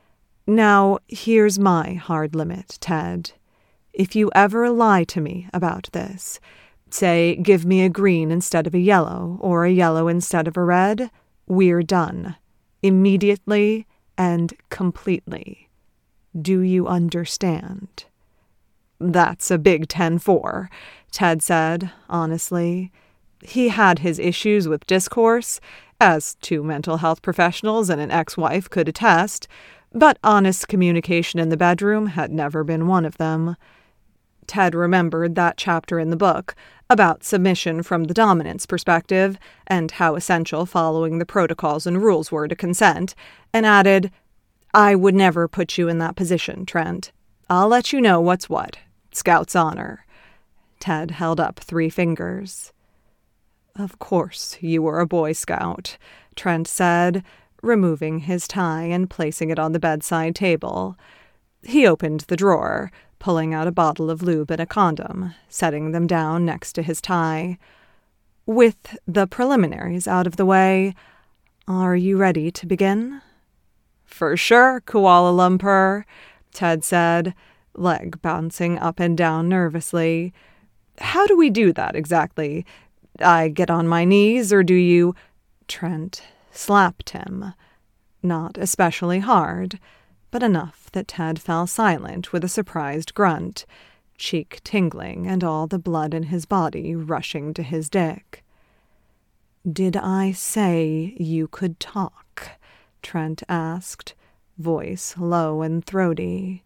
Now, here's my hard limit, Ted. If you ever lie to me about this, say give me a green instead of a yellow or a yellow instead of a red, we're done. Immediately and completely. Do you understand? That's a big ten four, Ted said, honestly. He had his issues with discourse, as two mental health professionals and an ex-wife could attest, but honest communication in the bedroom had never been one of them. Ted remembered that chapter in the book about submission from the dominant's perspective and how essential following the protocols and rules were to consent, and added, I would never put you in that position, Trent. I'll let you know what's what. Scout's honor. Ted held up three fingers. Of course you were a Boy Scout, Trent said, removing his tie and placing it on the bedside table. He opened the drawer, pulling out a bottle of lube and a condom, setting them down next to his tie. With the preliminaries out of the way, are you ready to begin? For sure, Kuala Lumpur, Ted said, leg bouncing up and down nervously. How do we do that exactly? I get on my knees, or do you... Trent slapped him. Not especially hard, but enough that Ted fell silent with a surprised grunt, cheek tingling and all the blood in his body rushing to his dick. Did I say you could talk? Trent asked, voice low and throaty.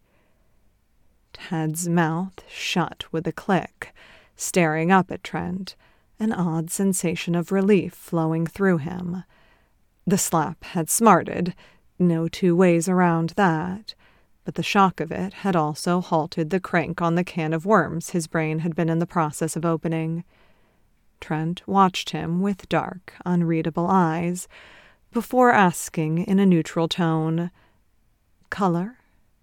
Ted's mouth shut with a click, staring up at Trent, an odd sensation of relief flowing through him. The slap had smarted, no two ways around that, but the shock of it had also halted the crank on the can of worms his brain had been in the process of opening. Trent watched him with dark, unreadable eyes, before asking in a neutral tone, Color?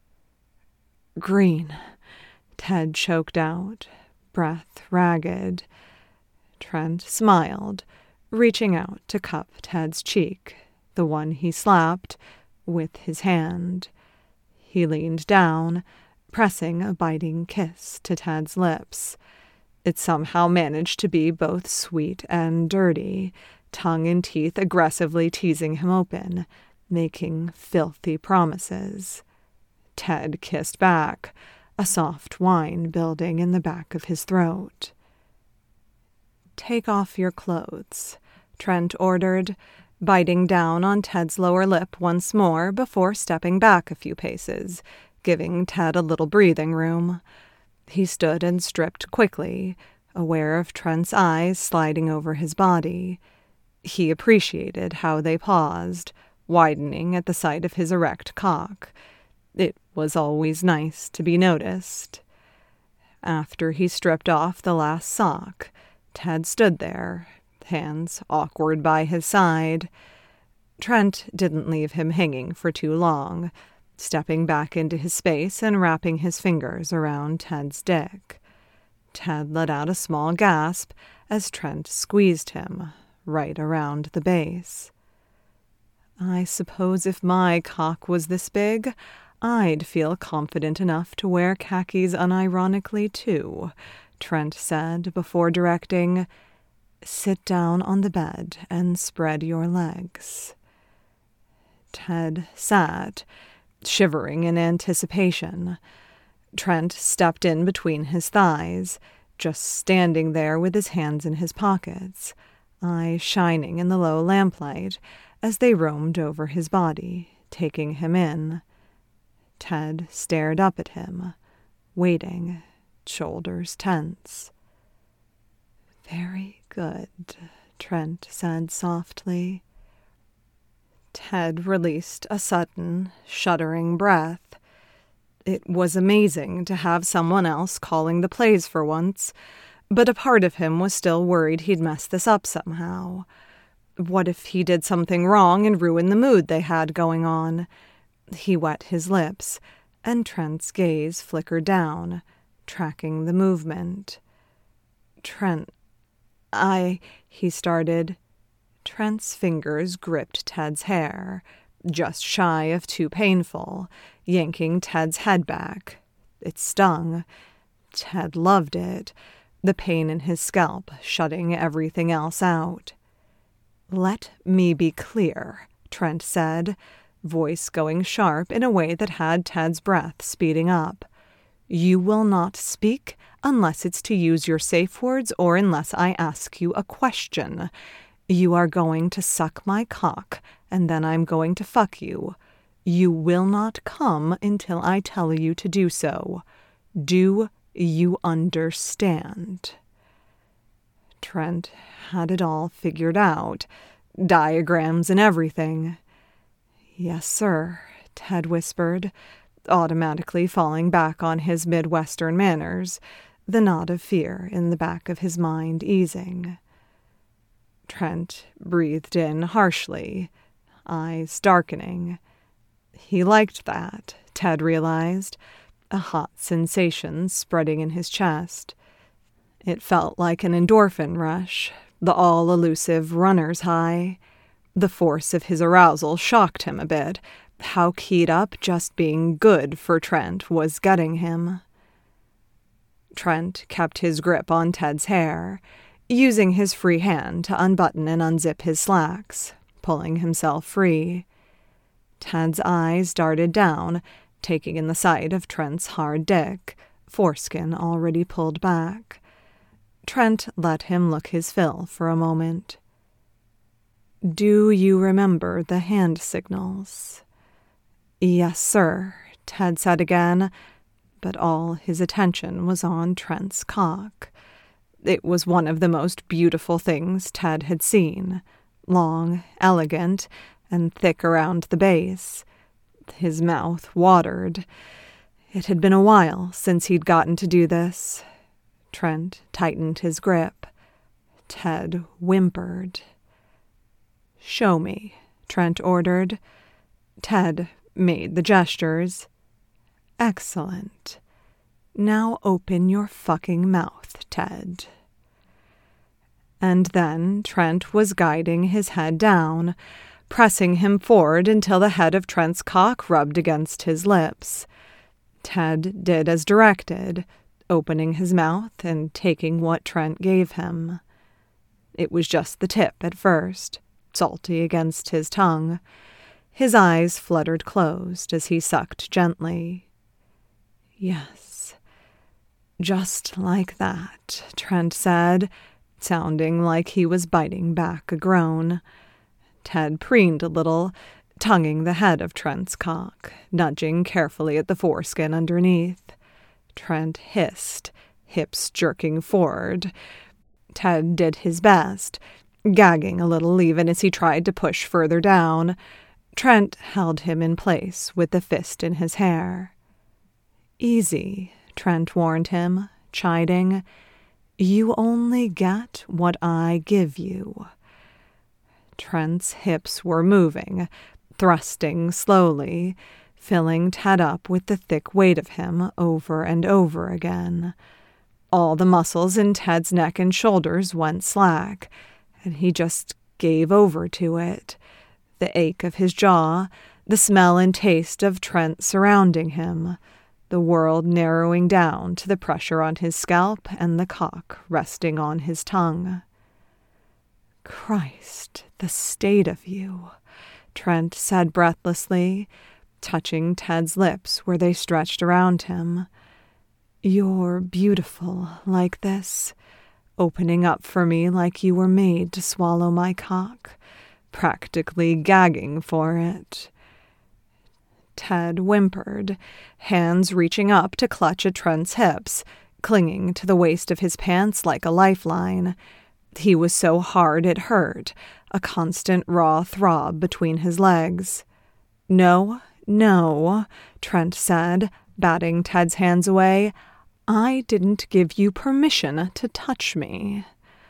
Green, Ted choked out, breath ragged. Trent smiled, reaching out to cup Ted's cheek, the one he slapped, with his hand. He leaned down, pressing a biting kiss to Ted's lips. It somehow managed to be both sweet and dirty, tongue and teeth aggressively teasing him open, making filthy promises. Ted kissed back, a soft whine building in the back of his throat. "Take off your clothes," Trent ordered, biting down on Ted's lower lip once more before stepping back a few paces, giving Ted a little breathing room. He stood and stripped quickly, aware of Trent's eyes sliding over his body. He appreciated how they paused, widening at the sight of his erect cock. It was always nice to be noticed. After he stripped off the last sock, Ted stood there, hands awkward by his side. Trent didn't leave him hanging for too long, stepping back into his space and wrapping his fingers around Ted's dick. Ted let out a small gasp as Trent squeezed him right around the base. "I suppose if my cock was this big, I'd feel confident enough to wear khakis unironically too," Trent said before directing, "Sit down on the bed and spread your legs." Ted sat, shivering in anticipation. Trent stepped in between his thighs, just standing there with his hands in his pockets, eyes shining in the low lamplight as they roamed over his body, taking him in. Ted stared up at him, waiting, shoulders tense. "Very good," Trent said softly. Ted released a sudden, shuddering breath. It was amazing to have someone else calling the plays for once, but a part of him was still worried he'd mess this up somehow. What if he did something wrong and ruined the mood they had going on? He wet his lips, and Trent's gaze flickered down, tracking the movement. "Trent, I," he started. Trent's fingers gripped Ted's hair, just shy of too painful, yanking Ted's head back. It stung. Ted loved it, the pain in his scalp shutting everything else out. "Let me be clear," Trent said, voice going sharp in a way that had Ted's breath speeding up. "You will not speak unless it's to use your safe words or unless I ask you a question. You are going to suck my cock, and then I'm going to fuck you. You will not come until I tell you to do so. Do you understand?" Trent had it all figured out, diagrams and everything. "Yes, sir," Ted whispered, automatically falling back on his Midwestern manners, the knot of fear in the back of his mind easing. Trent breathed in harshly, eyes darkening. He liked that, Ted realized, a hot sensation spreading in his chest. It felt like an endorphin rush, the all-elusive runner's high. The force of his arousal shocked him a bit. How keyed up just being good for Trent was getting him. Trent kept his grip on Ted's hair, using his free hand to unbutton and unzip his slacks, pulling himself free. Ted's eyes darted down, taking in the sight of Trent's hard dick, foreskin already pulled back. Trent let him look his fill for a moment. "Do you remember the hand signals?" "Yes, sir," Ted said again, but all his attention was on Trent's cock. It was one of the most beautiful things Ted had seen, long, elegant, and thick around the base. His mouth watered. It had been a while since he'd gotten to do this. Trent tightened his grip. Ted whimpered. "Show me," Trent ordered. Ted made the gestures. "Excellent. Now open your fucking mouth, Ted." And then Trent was guiding his head down, pressing him forward until the head of Trent's cock rubbed against his lips. Ted did as directed, opening his mouth and taking what Trent gave him. It was just the tip at first, salty against his tongue. His eyes fluttered closed as he sucked gently, Yes. Just like that, Trent said, sounding like he was biting back a groan. Ted preened a little, tonguing the head of Trent's cock, nudging carefully at the foreskin underneath. Trent hissed, hips jerking forward. Ted did his best, gagging a little even as he tried to push further down. Trent held him in place with the fist in his hair. Easy, Trent warned him, chiding. You only get what I give you. Trent's hips were moving, thrusting slowly, filling Ted up with the thick weight of him over and over again. All the muscles in Ted's neck and shoulders went slack, and he just gave over to it. The ache of his jaw, the smell and taste of Trent surrounding him, the world narrowing down to the pressure on his scalp and the cock resting on his tongue. Christ, the state of you, Trent said breathlessly, touching Ted's lips where they stretched around him. You're beautiful like this, opening up for me like you were made to swallow my cock, practically gagging for it. Ted whimpered, hands reaching up to clutch at Trent's hips, clinging to the waist of his pants like a lifeline. He was so hard it hurt, a constant raw throb between his legs. No, no, Trent said, batting Ted's hands away. I didn't give you permission to touch me.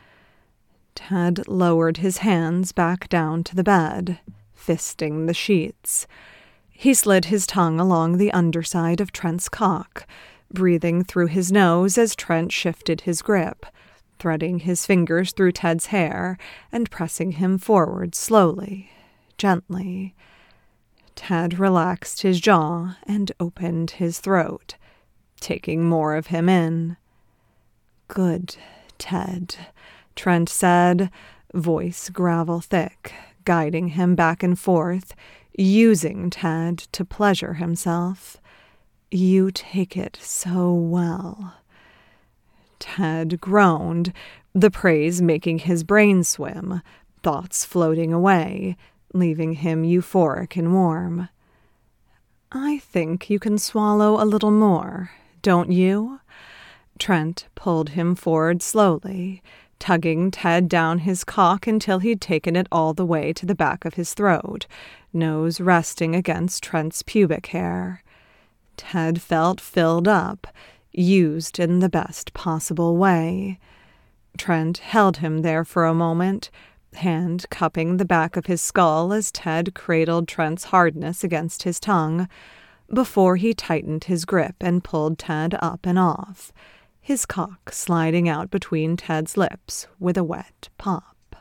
Ted lowered his hands back down to the bed, fisting the sheets. He slid his tongue along the underside of Trent's cock, breathing through his nose as Trent shifted his grip, threading his fingers through Ted's hair and pressing him forward slowly, gently. Ted relaxed his jaw and opened his throat, taking more of him in. Good, Ted, Trent said, voice gravel thick, guiding him back and forth, using Ted to pleasure himself. You take it so well. Ted groaned, the praise making his brain swim, thoughts floating away, leaving him euphoric and warm. I think you can swallow a little more, don't you? Trent pulled him forward slowly, tugging Ted down his cock until he'd taken it all the way to the back of his throat, nose resting against Trent's pubic hair. Ted felt filled up, used in the best possible way. Trent held him there for a moment, hand cupping the back of his skull as Ted cradled Trent's hardness against his tongue, before he tightened his grip and pulled Ted up and off, his cock sliding out between Ted's lips with a wet pop.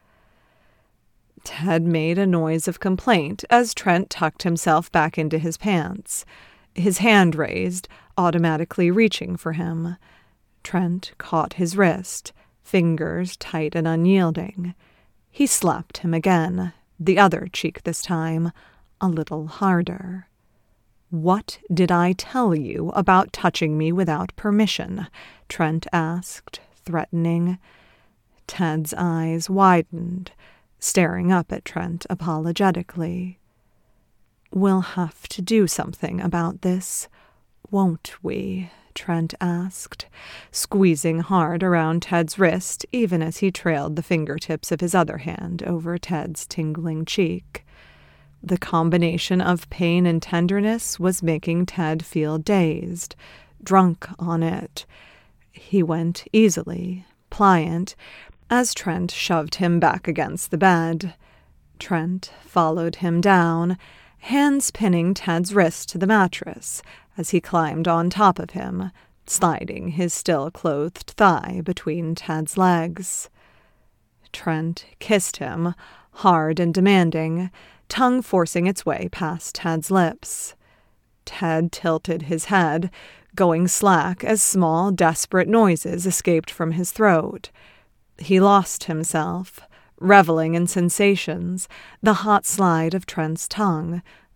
Ted made a noise of complaint as Trent tucked himself back into his pants, his hand raised, automatically reaching for him. Trent caught his wrist, fingers tight and unyielding. He slapped him again, the other cheek this time, a little harder. What did I tell you about touching me without permission? Trent asked, threatening. Ted's eyes widened, staring up at Trent apologetically. We'll have to do something about this, won't we? Trent asked, squeezing hard around Ted's wrist even as he trailed the fingertips of his other hand over Ted's tingling cheek. The combination of pain and tenderness was making Ted feel dazed, drunk on it. He went easily, pliant, as Trent shoved him back against the bed. Trent followed him down, hands pinning Ted's wrist to the mattress as he climbed on top of him, sliding his still-clothed thigh between Ted's legs. Trent kissed him, hard and demanding, tongue forcing its way past Ted's lips. Ted tilted his head, going slack as small, desperate noises escaped from his throat. He lost himself, reveling in sensations, the hot slide of Trent's tongue,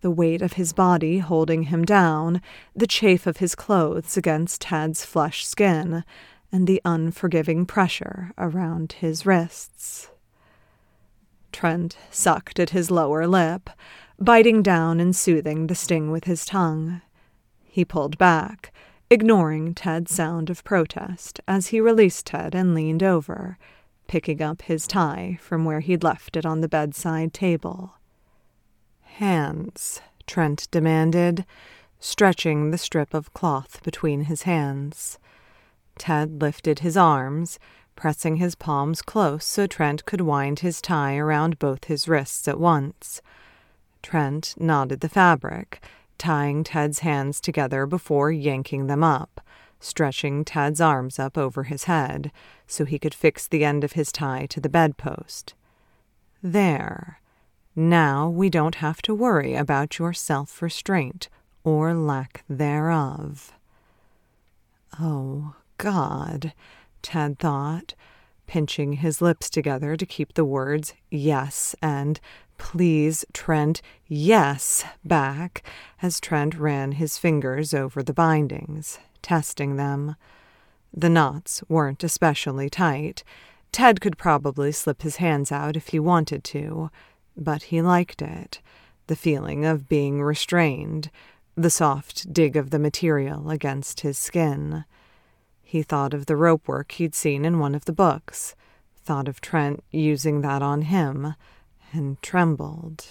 the weight of his body holding him down, the chafe of his clothes against Ted's flesh skin, and the unforgiving pressure around his wrists. Trent sucked at his lower lip, biting down and soothing the sting with his tongue. He pulled back, ignoring Ted's sound of protest as he released Ted and leaned over, picking up his tie from where he'd left it on the bedside table. "Hands," Trent demanded, stretching the strip of cloth between his hands. Ted lifted his arms, pressing his palms close so Trent could wind his tie around both his wrists at once. Trent knotted the fabric, tying Ted's hands together before yanking them up, stretching Ted's arms up over his head so he could fix the end of his tie to the bedpost. "There. Now we don't have to worry about your self-restraint or lack thereof." Oh, God, Ted thought, pinching his lips together to keep the words yes and "Please, Trent, yes" back as Trent ran his fingers over the bindings, testing them. The knots weren't especially tight. Ted could probably slip his hands out if he wanted to, but he liked it, the feeling of being restrained, the soft dig of the material against his skin. He thought of the rope work he'd seen in one of the books, thought of Trent using that on him, and trembled.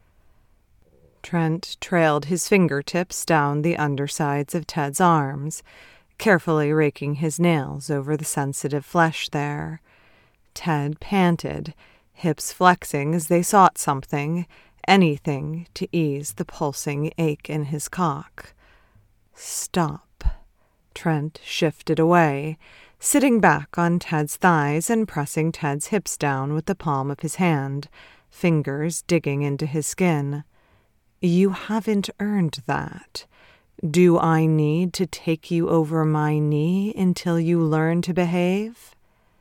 Trent trailed his fingertips down the undersides of Ted's arms, carefully raking his nails over the sensitive flesh there. Ted panted, hips flexing as they sought something, anything to ease the pulsing ache in his cock. "Stop." Trent shifted away, sitting back on Ted's thighs and pressing Ted's hips down with the palm of his hand, fingers digging into his skin. "You haven't earned that. Do I need to take you over my knee until you learn to behave?"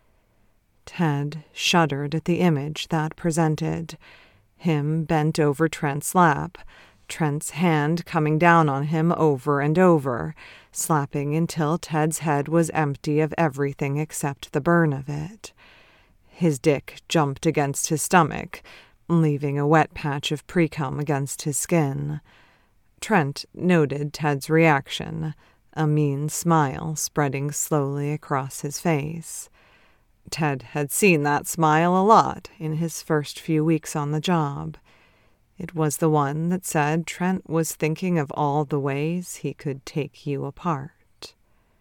Ted shuddered at the image that presented, him bent over Trent's lap, Trent's hand coming down on him over and over, slapping until Ted's head was empty of everything except the burn of it. His dick jumped against his stomach, leaving a wet patch of pre-cum against his skin. Trent noted Ted's reaction, a mean smile spreading slowly across his face. Ted had seen that smile a lot in his first few weeks on the job. It was the one that said Trent was thinking of all the ways he could take you apart.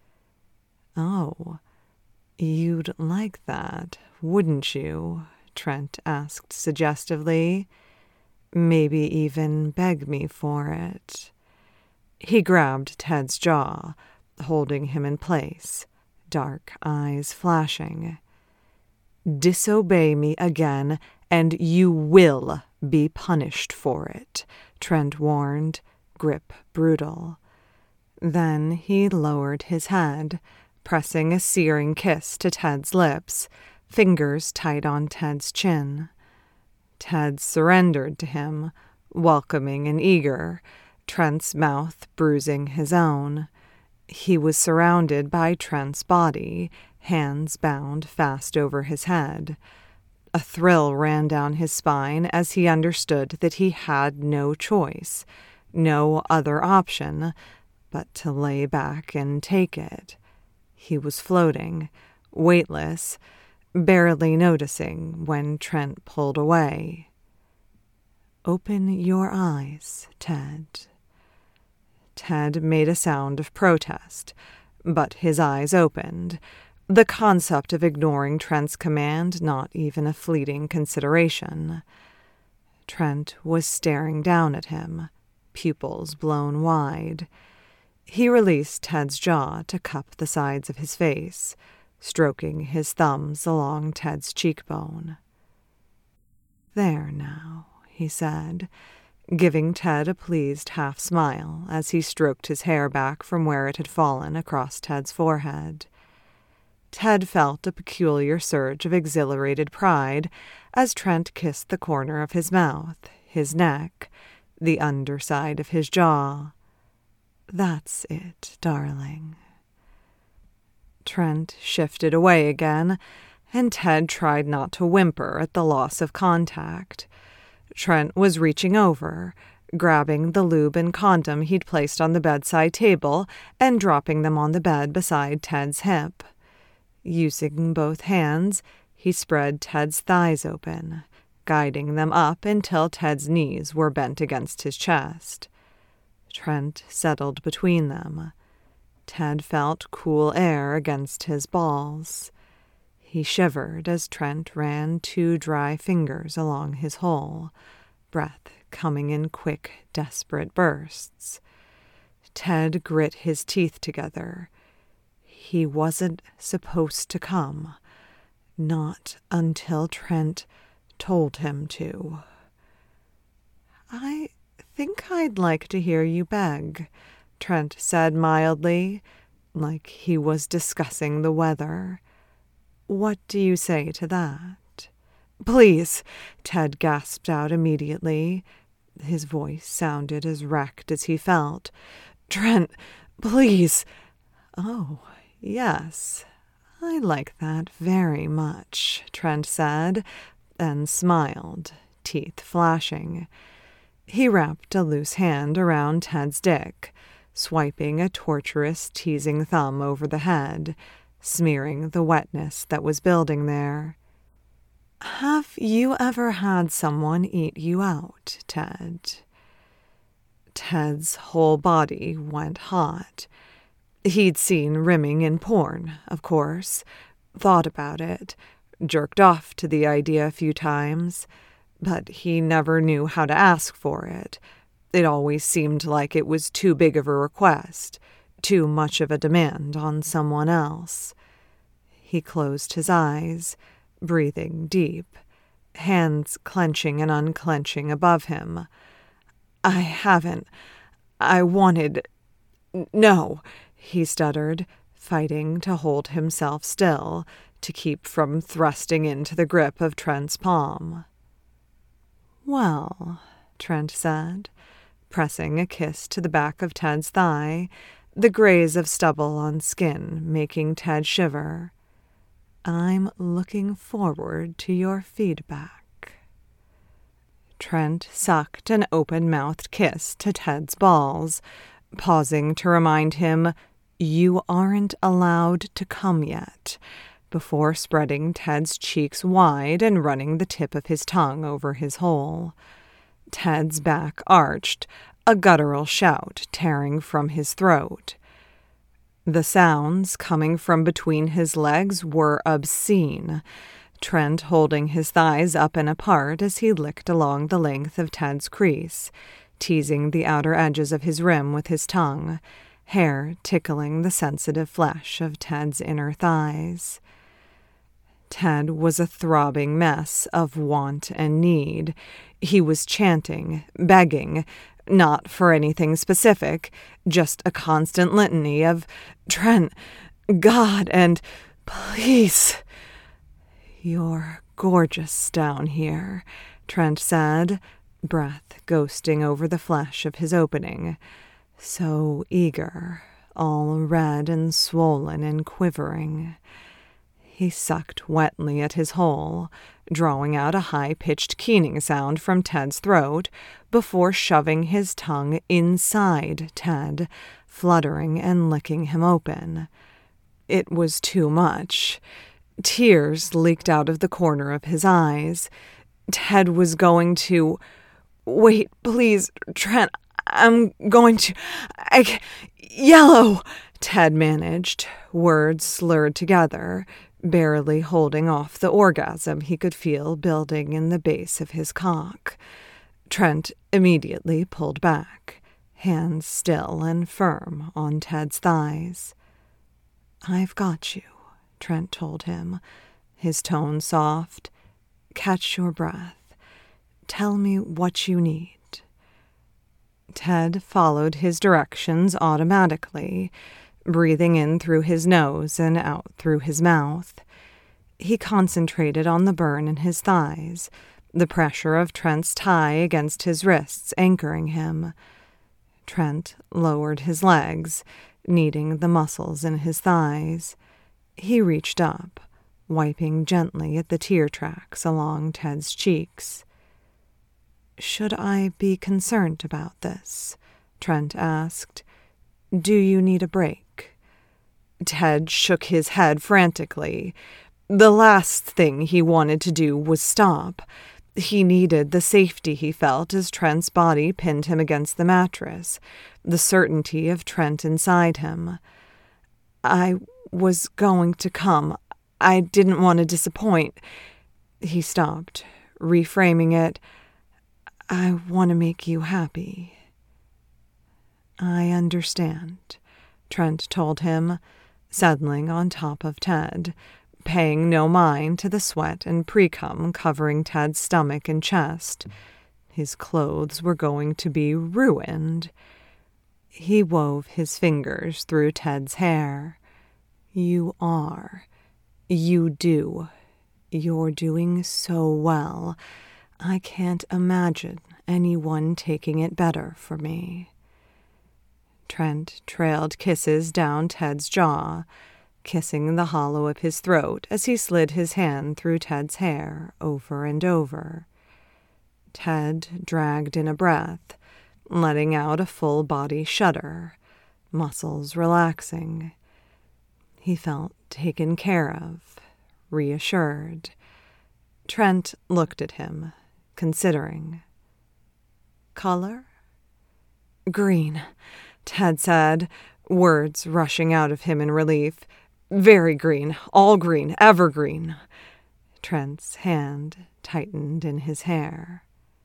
"Oh, you'd like that, wouldn't you?" Trent asked suggestively. "Maybe even beg me for it." He grabbed Ted's jaw, holding him in place, dark eyes flashing. "Disobey me again, and you will be punished for it," Trent warned, grip brutal. Then he lowered his head, pressing a searing kiss to Ted's lips, fingers tight on Ted's chin. Ted surrendered to him, welcoming and eager, Trent's mouth bruising his own. He was surrounded by Trent's body, hands bound fast over his head. A thrill ran down his spine as he understood that he had no choice, no other option, but to lay back and take it. He was floating, weightless, barely noticing when Trent pulled away. "Open your eyes, Ted." Ted made a sound of protest, but his eyes opened, the concept of ignoring Trent's command not even a fleeting consideration. Trent was staring down at him, pupils blown wide. He released Ted's jaw to cup the sides of his face, stroking his thumbs along Ted's cheekbone. "There now," he said, giving Ted a pleased half-smile as he stroked his hair back from where it had fallen across Ted's forehead. Ted felt a peculiar surge of exhilarated pride as Trent kissed the corner of his mouth, his neck, the underside of his jaw. "That's it, darling." Trent shifted away again, and Ted tried not to whimper at the loss of contact. Trent was reaching over, grabbing the lube and condom he'd placed on the bedside table and dropping them on the bed beside Ted's hip. Using both hands, he spread Ted's thighs open, guiding them up until Ted's knees were bent against his chest. Trent settled between them. Ted felt cool air against his balls. He shivered as Trent ran two dry fingers along his hole, breath coming in quick, desperate bursts. Ted grit his teeth together. He wasn't supposed to come. Not until Trent told him to. "I think I'd like to hear you beg," Trent said mildly, like he was discussing the weather. "What do you say to that?" "Please," Ted gasped out immediately. His voice sounded as wrecked as he felt. "Trent, please." "Oh, yes, I like that very much," Trent said, and smiled, teeth flashing. He wrapped a loose hand around Ted's dick, swiping a torturous, teasing thumb over the head, smearing the wetness that was building there. "Have you ever had someone eat you out, Ted?" Ted's whole body went hot. He'd seen rimming in porn, of course, thought about it, jerked off to the idea a few times, but he never knew how to ask for it. It always seemed like it was too big of a request, too much of a demand on someone else. He closed his eyes, breathing deep, hands clenching and unclenching above him. "I haven't. I wanted... No," he stuttered, fighting to hold himself still, to keep from thrusting into the grip of Trent's palm. "Well," Trent said, pressing a kiss to the back of Ted's thigh, the graze of stubble on skin making Ted shiver. "I'm looking forward to your feedback." Trent sucked an open-mouthed kiss to Ted's balls, pausing to remind him, "You aren't allowed to come yet," before spreading Ted's cheeks wide and running the tip of his tongue over his hole. Ted's back arched, a guttural shout tearing from his throat. The sounds coming from between his legs were obscene, Trent holding his thighs up and apart as he licked along the length of Ted's crease, teasing the outer edges of his rim with his tongue, hair tickling the sensitive flesh of Ted's inner thighs. Ted was a throbbing mess of want and need. He was chanting, begging, not for anything specific, just a constant litany of "Trent, God, and please." "You're gorgeous down here," Trent said, breath ghosting over the flesh of his opening. So eager, all red and swollen and quivering. He sucked wetly at his hole, drawing out a high-pitched keening sound from Ted's throat before shoving his tongue inside Ted, fluttering and licking him open. It was too much. Tears leaked out of the corner of his eyes. Ted was going to... "Wait, please, Trent, I'm going to... I... Yellow!" Ted managed, words slurred together, barely holding off the orgasm he could feel building in the base of his cock. Trent immediately pulled back, hands still and firm on Ted's thighs. "I've got you," Trent told him, his tone soft. "Catch your breath. Tell me what you need." Ted followed his directions automatically, breathing in through his nose and out through his mouth. He concentrated on the burn in his thighs, the pressure of Trent's tie against his wrists anchoring him. Trent lowered his legs, kneading the muscles in his thighs. He reached up, wiping gently at the tear tracks along Ted's cheeks. "Should I be concerned about this?" Trent asked. "Do you need a break?" Ted shook his head frantically. The last thing he wanted to do was stop. He needed the safety he felt as Trent's body pinned him against the mattress, the certainty of Trent inside him. "I was going to come. I didn't want to disappoint." He stopped, reframing it. "I want to make you happy." "I understand," Trent told him, settling on top of Ted, paying no mind to the sweat and pre-cum covering Ted's stomach and chest. His clothes were going to be ruined. He wove his fingers through Ted's hair. "You are. You do. You're doing so well. I can't imagine anyone taking it better for me." Trent trailed kisses down Ted's jaw, kissing the hollow of his throat as he slid his hand through Ted's hair over and over. Ted dragged in a breath, letting out a full-body shudder, muscles relaxing. He felt taken care of, reassured. Trent looked at him, considering. "Color?" "Green," Ted said, words rushing out of him in relief. "Very green, all green, evergreen." Trent's hand tightened in his hair.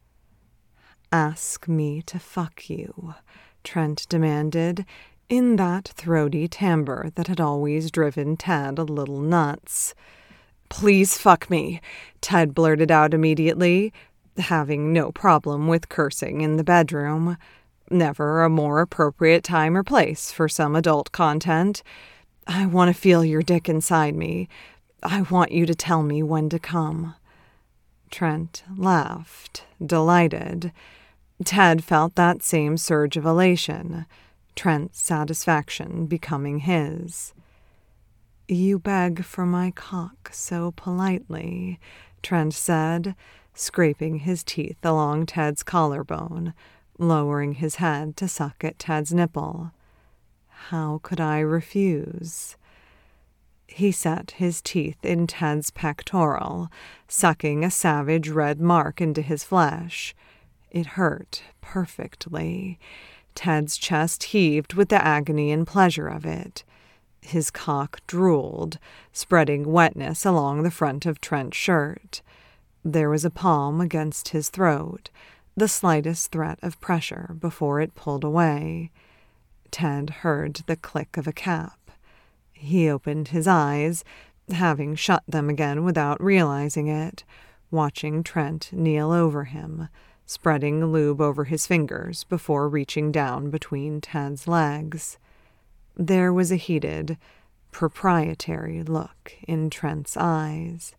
"Ask me to fuck you," Trent demanded, in that throaty timbre that had always driven Ted a little nuts. "Please fuck me," Ted blurted out immediately, having no problem with cursing in the bedroom. Never a more appropriate time or place for some adult content. "I want to feel your dick inside me. I want you to tell me when to come." Trent laughed, delighted. Ted felt that same surge of elation, Trent's satisfaction becoming his. "You beg for my cock so politely," Trent said, scraping his teeth along Ted's collarbone, lowering his head to suck at Ted's nipple. "How could I refuse?" He set his teeth in Ted's pectoral, sucking a savage red mark into his flesh. It hurt perfectly. Ted's chest heaved with the agony and pleasure of it. His cock drooled, spreading wetness along the front of Trent's shirt. There was a palm against his throat, the slightest threat of pressure before it pulled away. Ted heard the click of a cap. He opened his eyes, having shut them again without realizing it, watching Trent kneel over him, spreading lube over his fingers before reaching down between Ted's legs. There was a heated, proprietary look in Trent's eyes.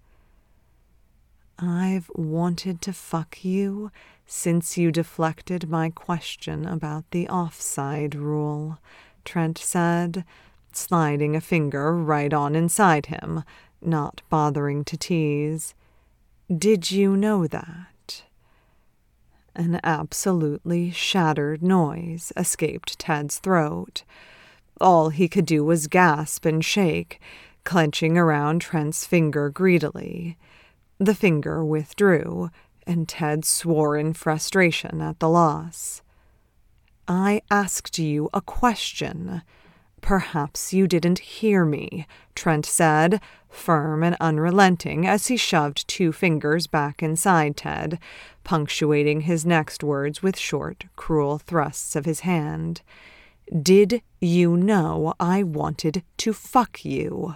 "I've wanted to fuck you since you deflected my question about the offside rule," Trent said, sliding a finger right on inside him, not bothering to tease. "Did you know that?" An absolutely shattered noise escaped Ted's throat. All he could do was gasp and shake, clenching around Trent's finger greedily. The finger withdrew, and Ted swore in frustration at the loss. "I asked you a question. Perhaps you didn't hear me," Trent said, firm and unrelenting as he shoved two fingers back inside Ted, punctuating his next words with short, cruel thrusts of his hand. "Did you know I wanted to fuck you?"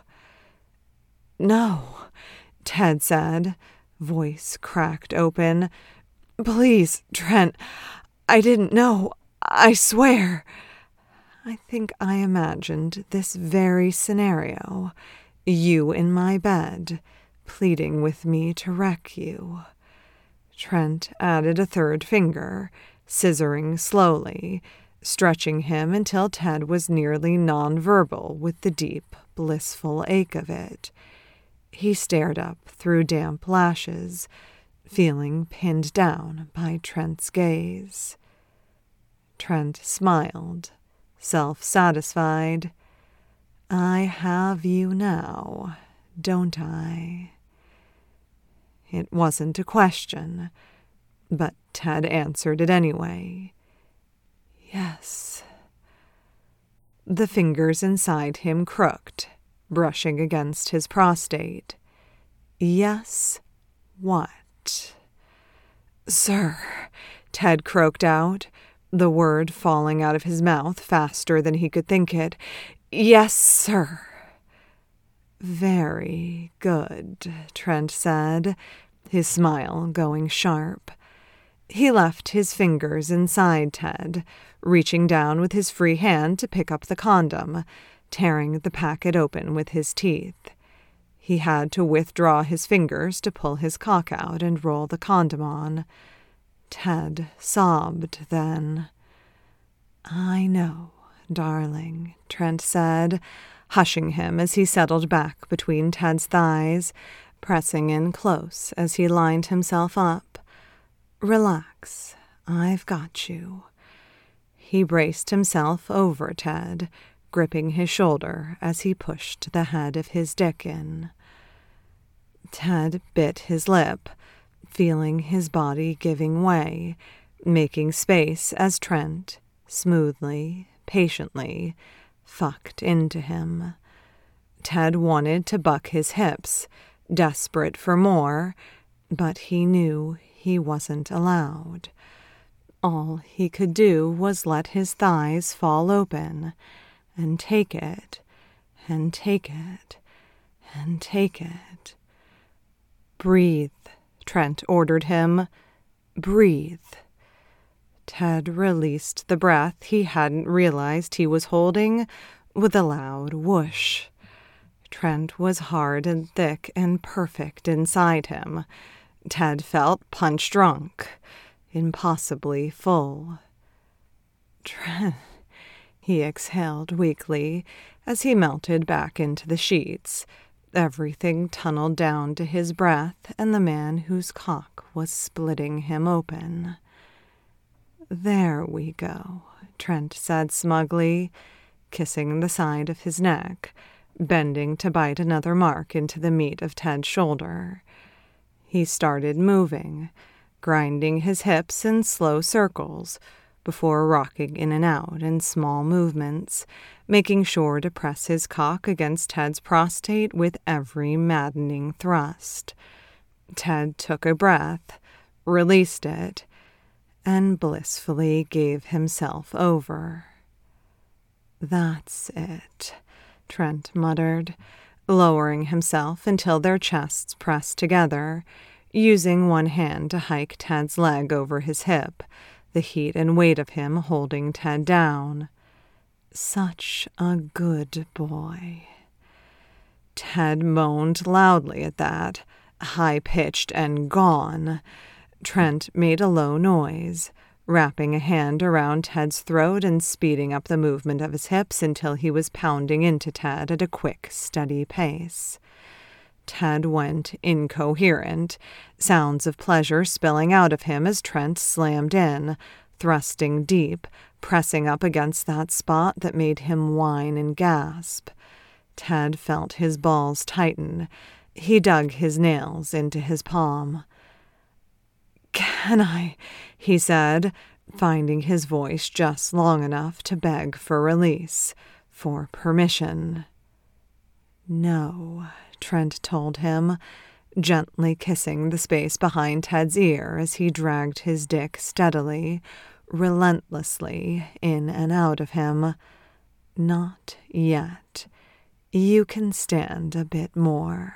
"No," Ted said, voice cracked open. "Please, Trent, I didn't know. I swear." I think I imagined this very scenario, you in my bed, pleading with me to wreck you. Trent added a third finger, scissoring slowly, stretching him until Ted was nearly nonverbal with the deep, blissful ache of it. He stared up through damp lashes, feeling pinned down by Trent's gaze. Trent smiled, self-satisfied. I have you now, don't I? It wasn't a question, but Ted answered it anyway. Yes. The fingers inside him crooked, brushing against his prostate. Yes, what? Sir, Ted croaked out, the word falling out of his mouth faster than he could think it. Yes, sir. Very good, Trent said, his smile going sharp. He left his fingers inside Ted, reaching down with his free hand to pick up the condom, tearing the packet open with his teeth. He had to withdraw his fingers to pull his cock out and roll the condom on. Ted sobbed then. I know, darling, Trent said, hushing him as he settled back between Ted's thighs, pressing in close as he lined himself up. Relax, I've got you. He braced himself over Ted, gripping his shoulder as he pushed the head of his dick in. Ted bit his lip, feeling his body giving way, making space as Trent, smoothly, patiently, fucked into him. Ted wanted to buck his hips, desperate for more, but he knew he wasn't allowed. All he could do was let his thighs fall open, and take it, and take it, and take it. Breathe, Trent ordered him. Breathe. Ted released the breath he hadn't realized he was holding with a loud whoosh. Trent was hard and thick and perfect inside him. Ted felt punch-drunk, impossibly full. Trent, he exhaled weakly as he melted back into the sheets. Everything tunneled down to his breath and the man whose cock was splitting him open. There we go, Trent said smugly, kissing the side of his neck, bending to bite another mark into the meat of Ted's shoulder. He started moving, grinding his hips in slow circles, before rocking in and out in small movements, making sure to press his cock against Ted's prostate with every maddening thrust. Ted took a breath, released it, and blissfully gave himself over. That's it, Trent muttered, lowering himself until their chests pressed together, using one hand to hike Ted's leg over his hip, the heat and weight of him holding Ted down. Such a good boy. Ted moaned loudly at that, high-pitched and gone. Trent made a low noise, wrapping a hand around Ted's throat and speeding up the movement of his hips until he was pounding into Ted at a quick, steady pace. Ted went incoherent, sounds of pleasure spilling out of him as Trent slammed in, thrusting deep, pressing up against that spot that made him whine and gasp. Ted felt his balls tighten. He dug his nails into his palm. "Can I?" he said, finding his voice just long enough to beg for release, for permission. "No," Trent told him, gently kissing the space behind Ted's ear as he dragged his dick steadily, relentlessly in and out of him. "Not yet. You can stand a bit more."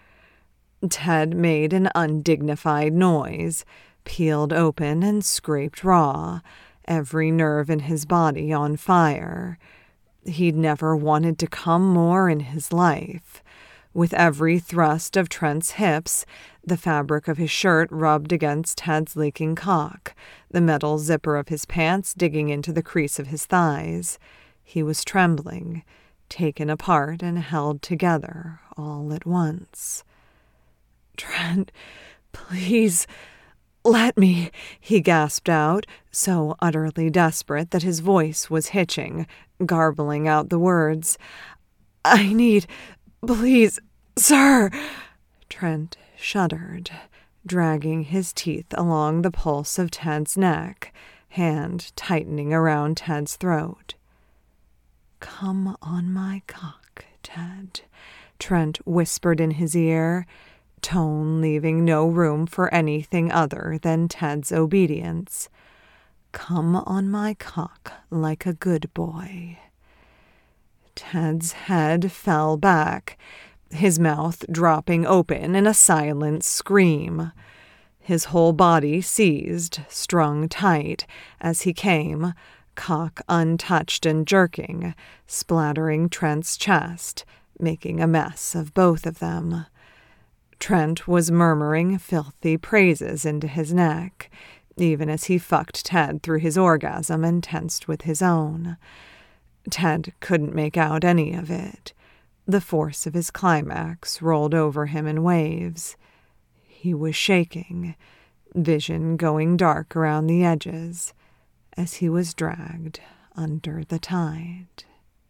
Ted made an undignified noise, peeled open and scraped raw, every nerve in his body on fire. He'd never wanted to come more in his life, With every thrust of Trent's hips, the fabric of his shirt rubbed against Ted's leaking cock, the metal zipper of his pants digging into the crease of his thighs. He was trembling, taken apart and held together all at once. "Trent, please, let me," he gasped out, so utterly desperate that his voice was hitching, garbling out the words. "I need, please, sir." Trent shuddered, dragging his teeth along the pulse of Ted's neck, hand tightening around Ted's throat. "Come on my cock, Ted," Trent whispered in his ear, tone leaving no room for anything other than Ted's obedience. "Come on my cock like a good boy." Ted's head fell back, his mouth dropping open in a silent scream. His whole body seized, strung tight, as he came, cock untouched and jerking, splattering Trent's chest, making a mess of both of them. Trent was murmuring filthy praises into his neck, even as he fucked Ted through his orgasm and tensed with his own. Ted couldn't make out any of it. The force of his climax rolled over him in waves. He was shaking, vision going dark around the edges, as he was dragged under the tide.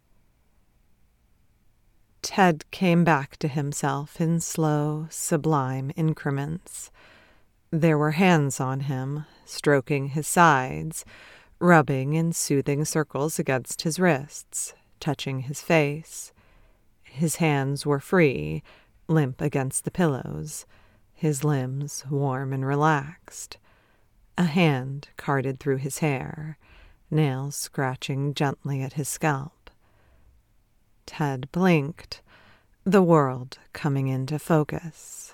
Ted came back to himself in slow, sublime increments. There were hands on him, stroking his sides, rubbing in soothing circles against his wrists, touching his face. His hands were free, limp against the pillows, his limbs warm and relaxed. A hand carted through his hair, nails scratching gently at his scalp. Ted blinked, the world coming into focus.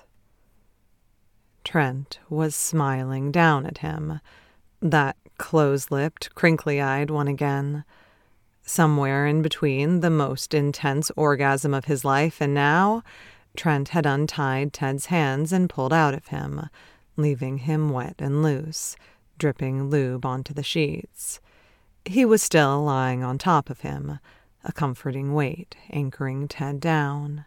Trent was smiling down at him, that close-lipped, crinkly-eyed one again. Somewhere in between the most intense orgasm of his life and now, Trent had untied Ted's hands and pulled out of him, leaving him wet and loose, dripping lube onto the sheets. He was still lying on top of him, a comforting weight anchoring Ted down.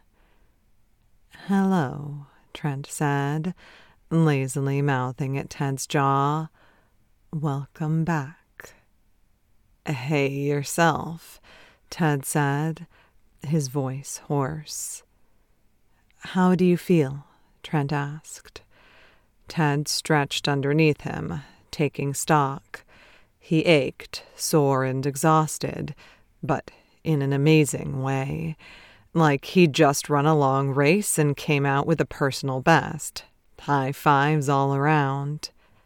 "Hello," Trent said, lazily mouthing at Ted's jaw. "Welcome back." "Hey, yourself," Ted said, his voice hoarse. "How do you feel?" Trent asked. Ted stretched underneath him, taking stock. He ached, sore and exhausted, but in an amazing way, like he'd just run a long race and came out with a personal best. High fives all around.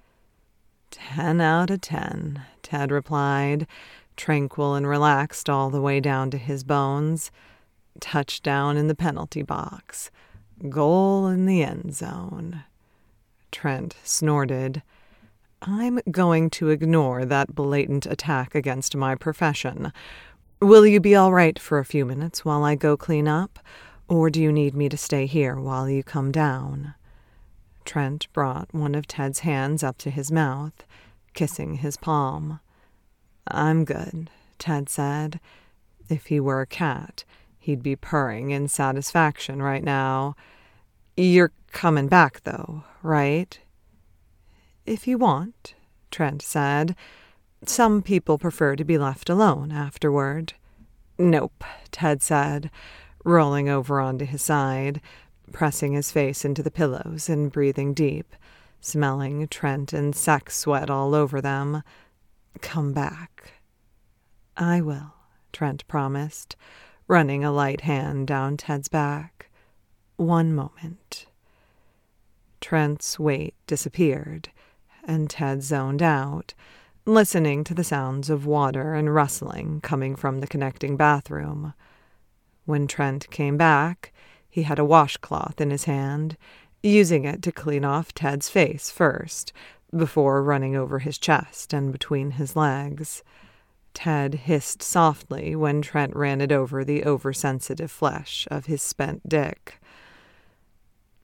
Ten out of ten, Ted replied, tranquil and relaxed all the way down to his bones. Touchdown in the penalty box. Goal in the end zone. Trent snorted. "I'm going to ignore that blatant attack against my profession. Will you be all right for a few minutes while I go clean up, or do you need me to stay here while you come down?" Trent brought one of Ted's hands up to his mouth, kissing his palm. "I'm good," Ted said. If he were a cat, he'd be purring in satisfaction right now. "You're coming back, though, right?" "If you want," Trent said. "Some people prefer to be left alone afterward." "Nope," Ted said, rolling over onto his side, pressing his face into the pillows and breathing deep, smelling Trent and sex sweat all over them. "Come back." "I will," Trent promised, running a light hand down Ted's back. "One moment." Trent's weight disappeared, and Ted zoned out, listening to the sounds of water and rustling coming from the connecting bathroom. When Trent came back, he had a washcloth in his hand, using it to clean off Ted's face first, before running over his chest and between his legs. Ted hissed softly when Trent ran it over the oversensitive flesh of his spent dick.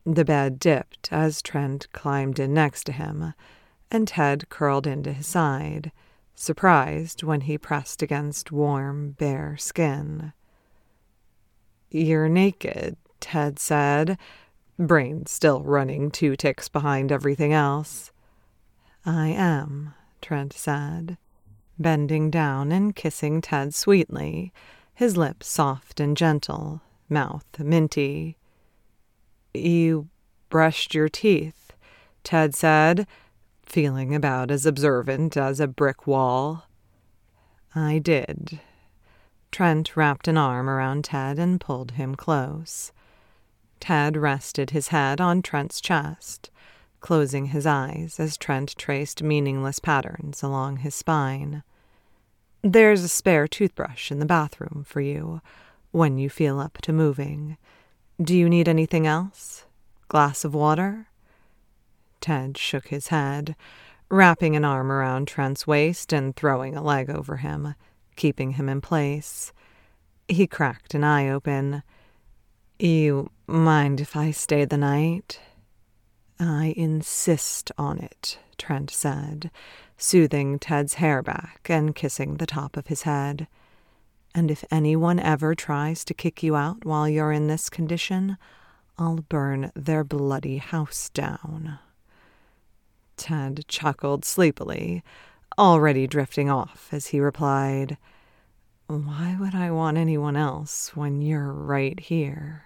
The bed dipped as Trent climbed in next to him, and Ted curled into his side, surprised when he pressed against warm, bare skin. "You're naked," Ted said, brain still running two ticks behind everything else. "I am," Trent said, bending down and kissing Ted sweetly, his lips soft and gentle, mouth minty. "You brushed your teeth," Ted said, feeling about as observant as a brick wall. "I did." Trent wrapped an arm around Ted and pulled him close. Ted rested his head on Trent's chest, closing his eyes as Trent traced meaningless patterns along his spine. "There's a spare toothbrush in the bathroom for you, when you feel up to moving. Do you need anything else? Glass of water?" Ted shook his head, wrapping an arm around Trent's waist and throwing a leg over him, keeping him in place. He cracked an eye open. "You mind if I stay the night?" "I insist on it," Trent said, soothing Ted's hair back and kissing the top of his head. "And if anyone ever tries to kick you out while you're in this condition, I'll burn their bloody house down." Ted chuckled sleepily, already drifting off as he replied, "Why would I want anyone else when you're right here?"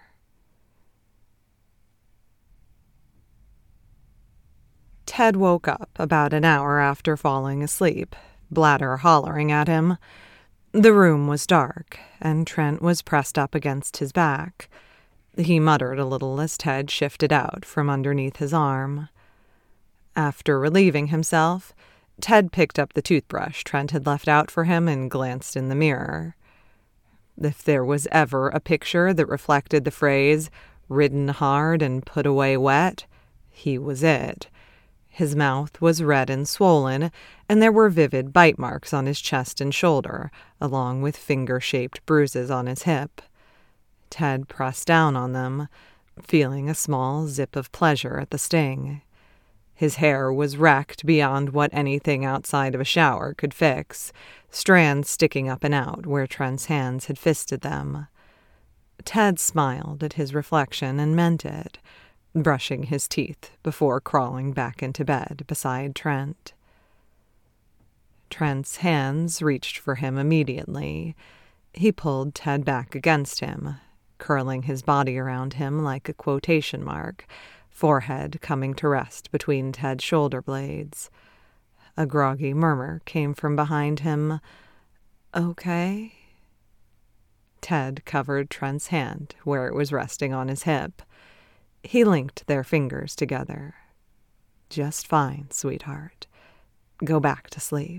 Ted woke up about an hour after falling asleep, bladder hollering at him. The room was dark, and Trent was pressed up against his back. He muttered a little as Ted shifted out from underneath his arm. After relieving himself, Ted picked up the toothbrush Trent had left out for him and glanced in the mirror. If there was ever a picture that reflected the phrase, "ridden hard and put away wet," he was it. His mouth was red and swollen, and there were vivid bite marks on his chest and shoulder, along with finger-shaped bruises on his hip. Ted pressed down on them, feeling a small zip of pleasure at the sting. His hair was wrecked beyond what anything outside of a shower could fix, strands sticking up and out where Trent's hands had fisted them. Ted smiled at his reflection and meant it, brushing his teeth before crawling back into bed beside Trent. Trent's hands reached for him immediately. He pulled Ted back against him, curling his body around him like a quotation mark, forehead coming to rest between Ted's shoulder blades. A groggy murmur came from behind him. "Okay?" Ted covered Trent's hand where it was resting on his hip. He linked their fingers together. "Just fine, sweetheart. Go back to sleep."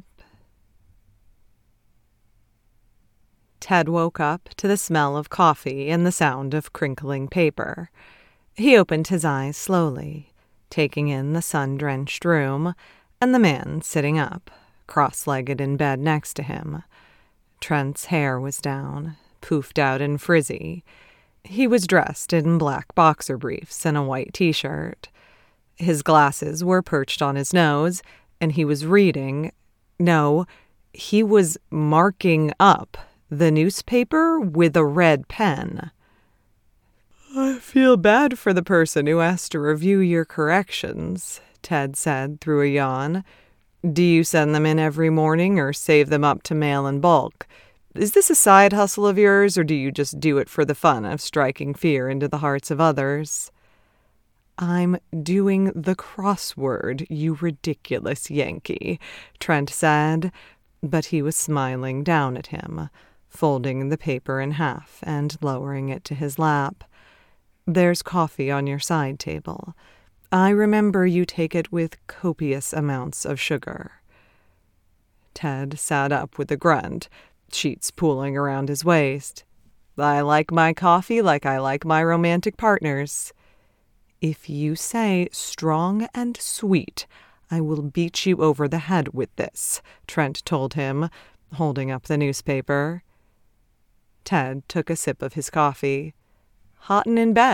Ted woke up to the smell of coffee and the sound of crinkling paper. He opened his eyes slowly, taking in the sun-drenched room and the man sitting up, cross-legged in bed next to him. Trent's hair was down, poofed out and frizzy. He was dressed in black boxer briefs and a white t-shirt. His glasses were perched on his nose, and he was reading, no, he was marking up the newspaper with a red pen. "I feel bad for the person who has to review your corrections," Ted said through a yawn. "Do you send them in every morning or save them up to mail in bulk? Is this a side hustle of yours, or do you just do it for the fun of striking fear into the hearts of others?" "I'm doing the crossword, you ridiculous Yankee," Trent said, but he was smiling down at him, folding the paper in half and lowering it to his lap. "There's coffee on your side table. I remember you take it with copious amounts of sugar." Ted sat up with a grunt, sheets pooling around his waist. "I like my coffee like I like my romantic partners." "If you say strong and sweet, I will beat you over the head with this," Trent told him, holding up the newspaper. Ted took a sip of his coffee. "Hot and in bed.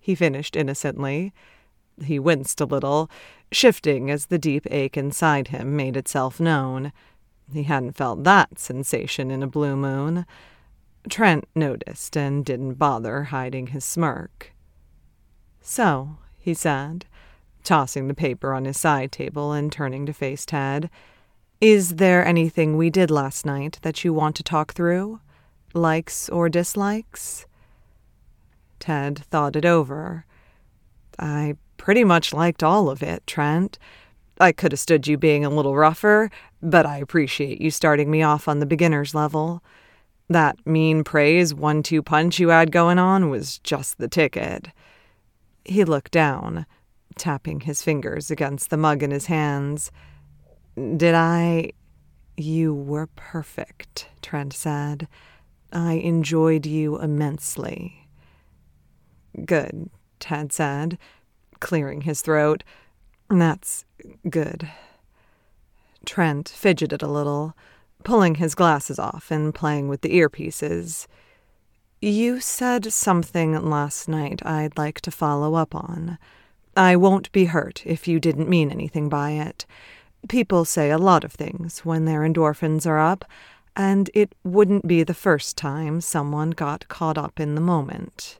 he finished innocently. He winced a little, shifting as the deep ache inside him made itself known. He hadn't felt that sensation in a blue moon. Trent noticed and didn't bother hiding his smirk. "So," he said, tossing the paper on his side table and turning to face Ted, "is there anything we did last night that you want to talk through? Likes or dislikes?" Ted thought it over. "I pretty much liked all of it, Trent. I could have stood you being a little rougher, but I appreciate you starting me off on the beginner's level. That mean praise one-two punch you had going on was just the ticket." He looked down, tapping his fingers against the mug in his hands. "Did I—" "You were perfect," Trent said. "I enjoyed you immensely." "Good," Ted said, clearing his throat. "That's good." Trent fidgeted a little, pulling his glasses off and playing with the earpieces. "You said something last night I'd like to follow up on. I won't be hurt if you didn't mean anything by it. People say a lot of things when their endorphins are up, and it wouldn't be the first time someone got caught up in the moment."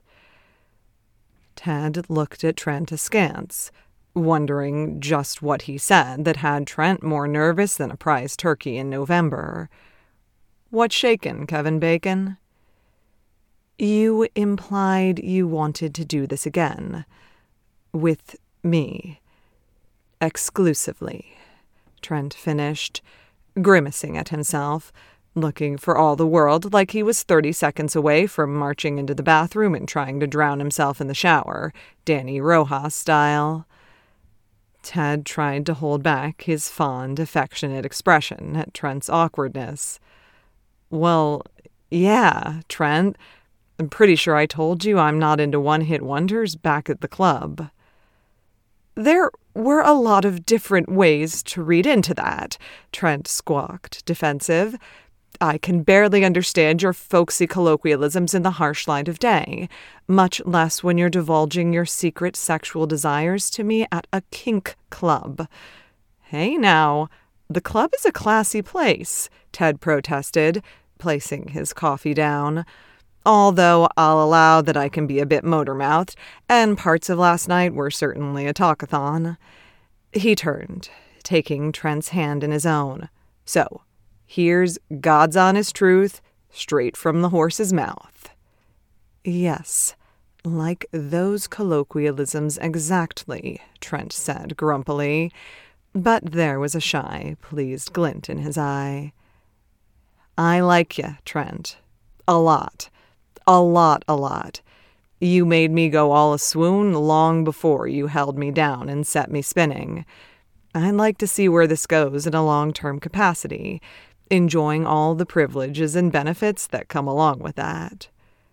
Ted looked at Trent askance, wondering just what he said that had Trent more nervous than a prize turkey in November. "What's shaken, Kevin Bacon?" "You implied you wanted to do this again. With me. Exclusively," Trent finished, grimacing at himself, looking for all the world like he was thirty seconds away from marching into the bathroom and trying to drown himself in the shower, Danny Rojas style. Ted tried to hold back his fond, affectionate expression at Trent's awkwardness. "Well, yeah, Trent. I'm pretty sure I told you I'm not into one-hit wonders back at the club." "There were a lot of different ways to read into that," Trent squawked, defensive. "I can barely understand your folksy colloquialisms in the harsh light of day, much less when you're divulging your secret sexual desires to me at a kink club." "Hey now, the club is a classy place," Ted protested, placing his coffee down. "Although I'll allow that I can be a bit motor-mouthed, and parts of last night were certainly a talkathon." He turned, taking Trent's hand in his own. "So, here's God's honest truth, straight from the horse's mouth." "Yes, like those colloquialisms exactly," Trent said grumpily, but there was a shy, pleased glint in his eye. "I like you, Trent. A lot. A lot, a lot. You made me go all a-swoon long before you held me down and set me spinning. I'd like to see where this goes in a long-term capacity, enjoying all the privileges and benefits that come along with that."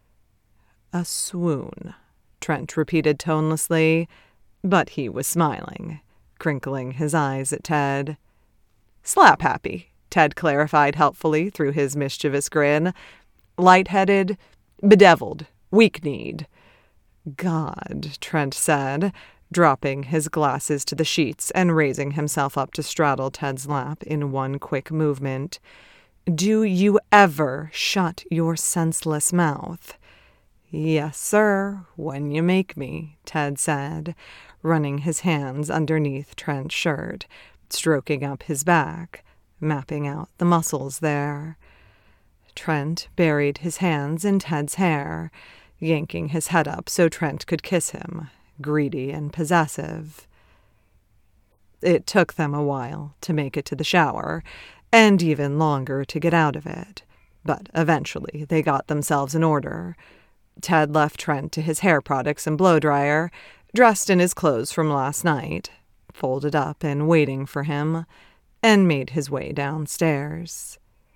"A swoon," Trent repeated tonelessly, but he was smiling, crinkling his eyes at Ted. "Slap-happy," Ted clarified helpfully through his mischievous grin. "Lightheaded, bedeviled, weak-kneed." "God," Trent said, dropping his glasses to the sheets and raising himself up to straddle Ted's lap in one quick movement. "Do you ever shut your senseless mouth?" "Yes, sir, when you make me," Ted said, running his hands underneath Trent's shirt, stroking up his back, mapping out the muscles there. Trent buried his hands in Ted's hair, yanking his head up so Trent could kiss him, greedy and possessive. It took them a while to make it to the shower, and even longer to get out of it, but eventually they got themselves in order. Ted left Trent to his hair products and blow-dryer, dressed in his clothes from last night, folded up and waiting for him, and made his way downstairs.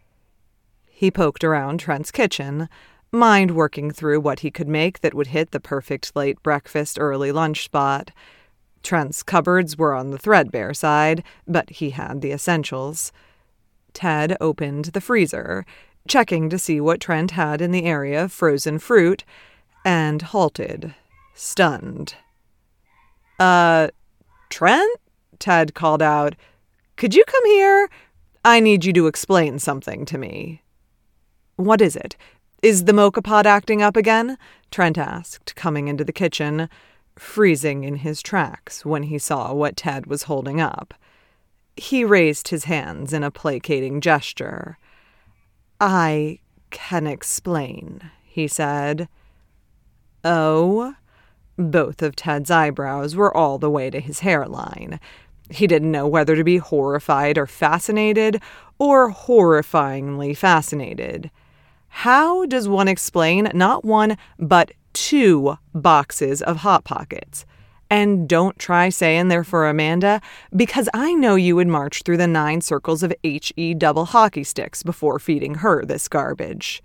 He poked around Trent's kitchen, mind working through what he could make that would hit the perfect late breakfast, early lunch spot. Trent's cupboards were on the threadbare side, but he had the essentials. Ted opened the freezer, checking to see what Trent had in the area of frozen fruit, and halted, stunned. Uh, Trent? Ted called out. Could you come here? I need you to explain something to me. What is it? Is the mocha pot acting up again? Trent asked, coming into the kitchen, freezing in his tracks when he saw what Ted was holding up. He raised his hands in a placating gesture. I can explain, he said. Oh? Both of Ted's eyebrows were all the way to his hairline. He didn't know whether to be horrified or fascinated, or horrifyingly fascinated. How does one explain not one, but two boxes of Hot Pockets? And don't try saying they're for Amanda, because I know you would march through the nine circles of H E double hockey sticks before feeding her this garbage.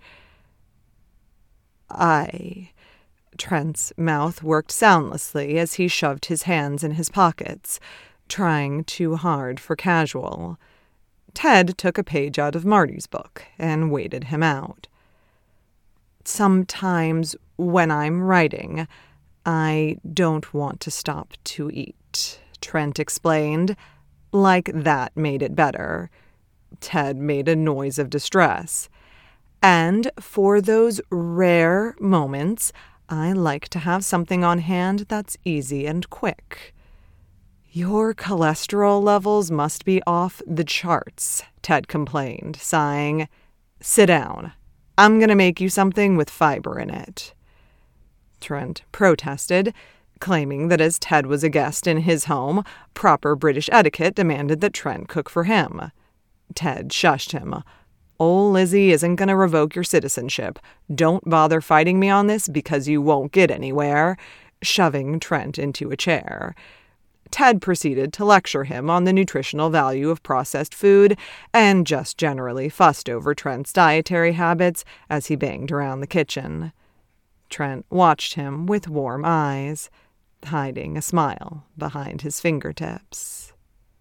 I... Trent's mouth worked soundlessly as he shoved his hands in his pockets, trying too hard for casual. Ted took a page out of Marty's book and waited him out. Sometimes when I'm writing, I don't want to stop to eat, Trent explained. Like that made it better. Ted made a noise of distress. And for those rare moments, I like to have something on hand that's easy and quick. Your cholesterol levels must be off the charts, Ted complained, sighing. Sit down. I'm going to make you something with fiber in it. Trent protested, claiming that as Ted was a guest in his home, proper British etiquette demanded that Trent cook for him. Ted shushed him. Ol' Lizzie isn't going to revoke your citizenship. Don't bother fighting me on this because you won't get anywhere, shoving Trent into a chair. Ted proceeded to lecture him on the nutritional value of processed food and just generally fussed over Trent's dietary habits as he banged around the kitchen. Trent watched him with warm eyes, hiding a smile behind his fingertips.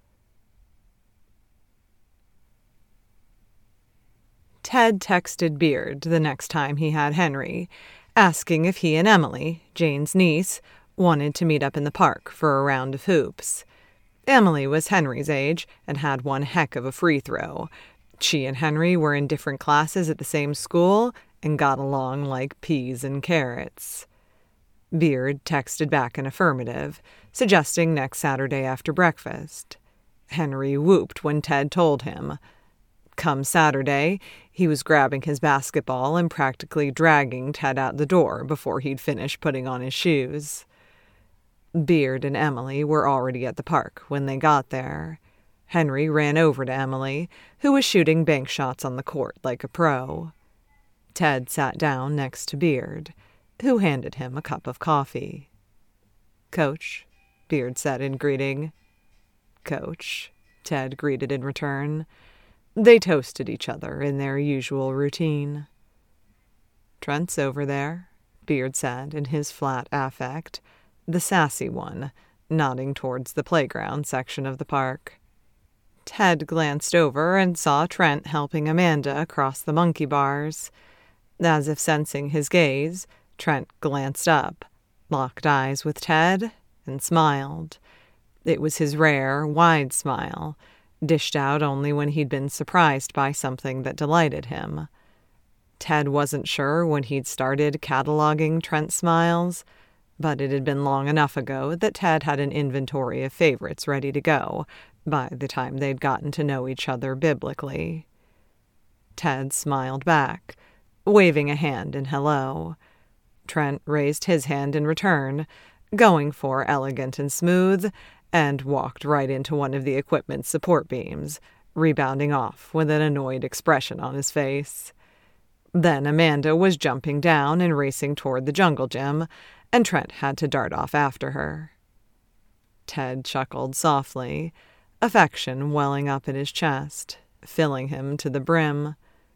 Ted texted Beard the next time he had Henry, asking if he and Emily, Jane's niece, wanted to meet up in the park for a round of hoops. Emily was Henry's age and had one heck of a free throw. She and Henry were in different classes at the same school and got along like peas and carrots. Beard texted back an affirmative, suggesting next Saturday after breakfast. Henry whooped when Ted told him. Come Saturday, he was grabbing his basketball and practically dragging Ted out the door before he'd finished putting on his shoes. Beard and Emily were already at the park when they got there. Henry ran over to Emily, who was shooting bank shots on the court like a pro. Ted sat down next to Beard, who handed him a cup of coffee. "Coach," Beard said in greeting. "Coach," Ted greeted in return. They toasted each other in their usual routine. "Trent's over there," Beard said in his flat affect, the sassy one, nodding towards the playground section of the park. Ted glanced over and saw Trent helping Amanda across the monkey bars. As if sensing his gaze, Trent glanced up, locked eyes with Ted, and smiled. It was his rare, wide smile, dished out only when he'd been surprised by something that delighted him. Ted wasn't sure when he'd started cataloging Trent's smiles, but it had been long enough ago that Ted had an inventory of favorites ready to go by the time they'd gotten to know each other biblically. Ted smiled back, waving a hand in hello. Trent raised his hand in return, going for elegant and smooth, and walked right into one of the equipment's support beams, rebounding off with an annoyed expression on his face. Then Amanda was jumping down and racing toward the jungle gym, and Trent had to dart off after her. Ted chuckled softly, affection welling up in his chest, filling him to the brim.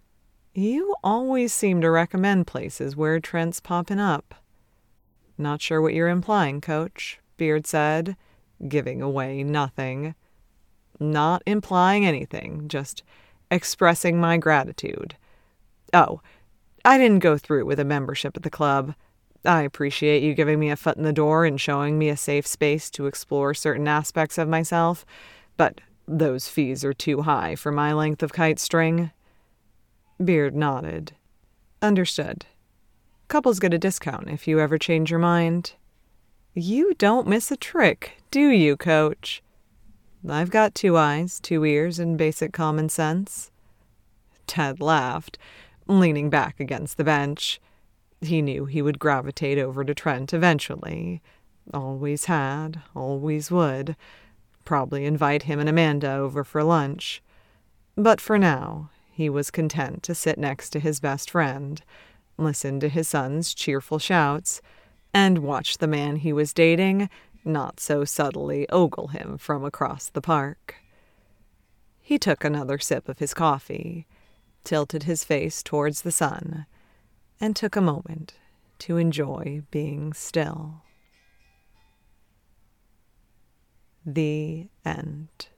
"You always seem to recommend places where Trent's popping up." "Not sure what you're implying, Coach," Beard said, giving away nothing. "Not implying anything, just expressing my gratitude. Oh, I didn't go through with a membership at the club. I appreciate you giving me a foot in the door and showing me a safe space to explore certain aspects of myself, but those fees are too high for my length of kite string." Beard nodded. "Understood. Couples get a discount if you ever change your mind." "You don't miss a trick, do you, Coach?" "I've got two eyes, two ears, and basic common sense." Ted laughed, leaning back against the bench. He knew he would gravitate over to Trent eventually. Always had, always would. Probably invite him and Amanda over for lunch. But for now, he was content to sit next to his best friend, listen to his son's cheerful shouts, and watch the man he was dating not so subtly ogle him from across the park. He took another sip of his coffee, tilted his face towards the sun, and took a moment to enjoy being still. The end.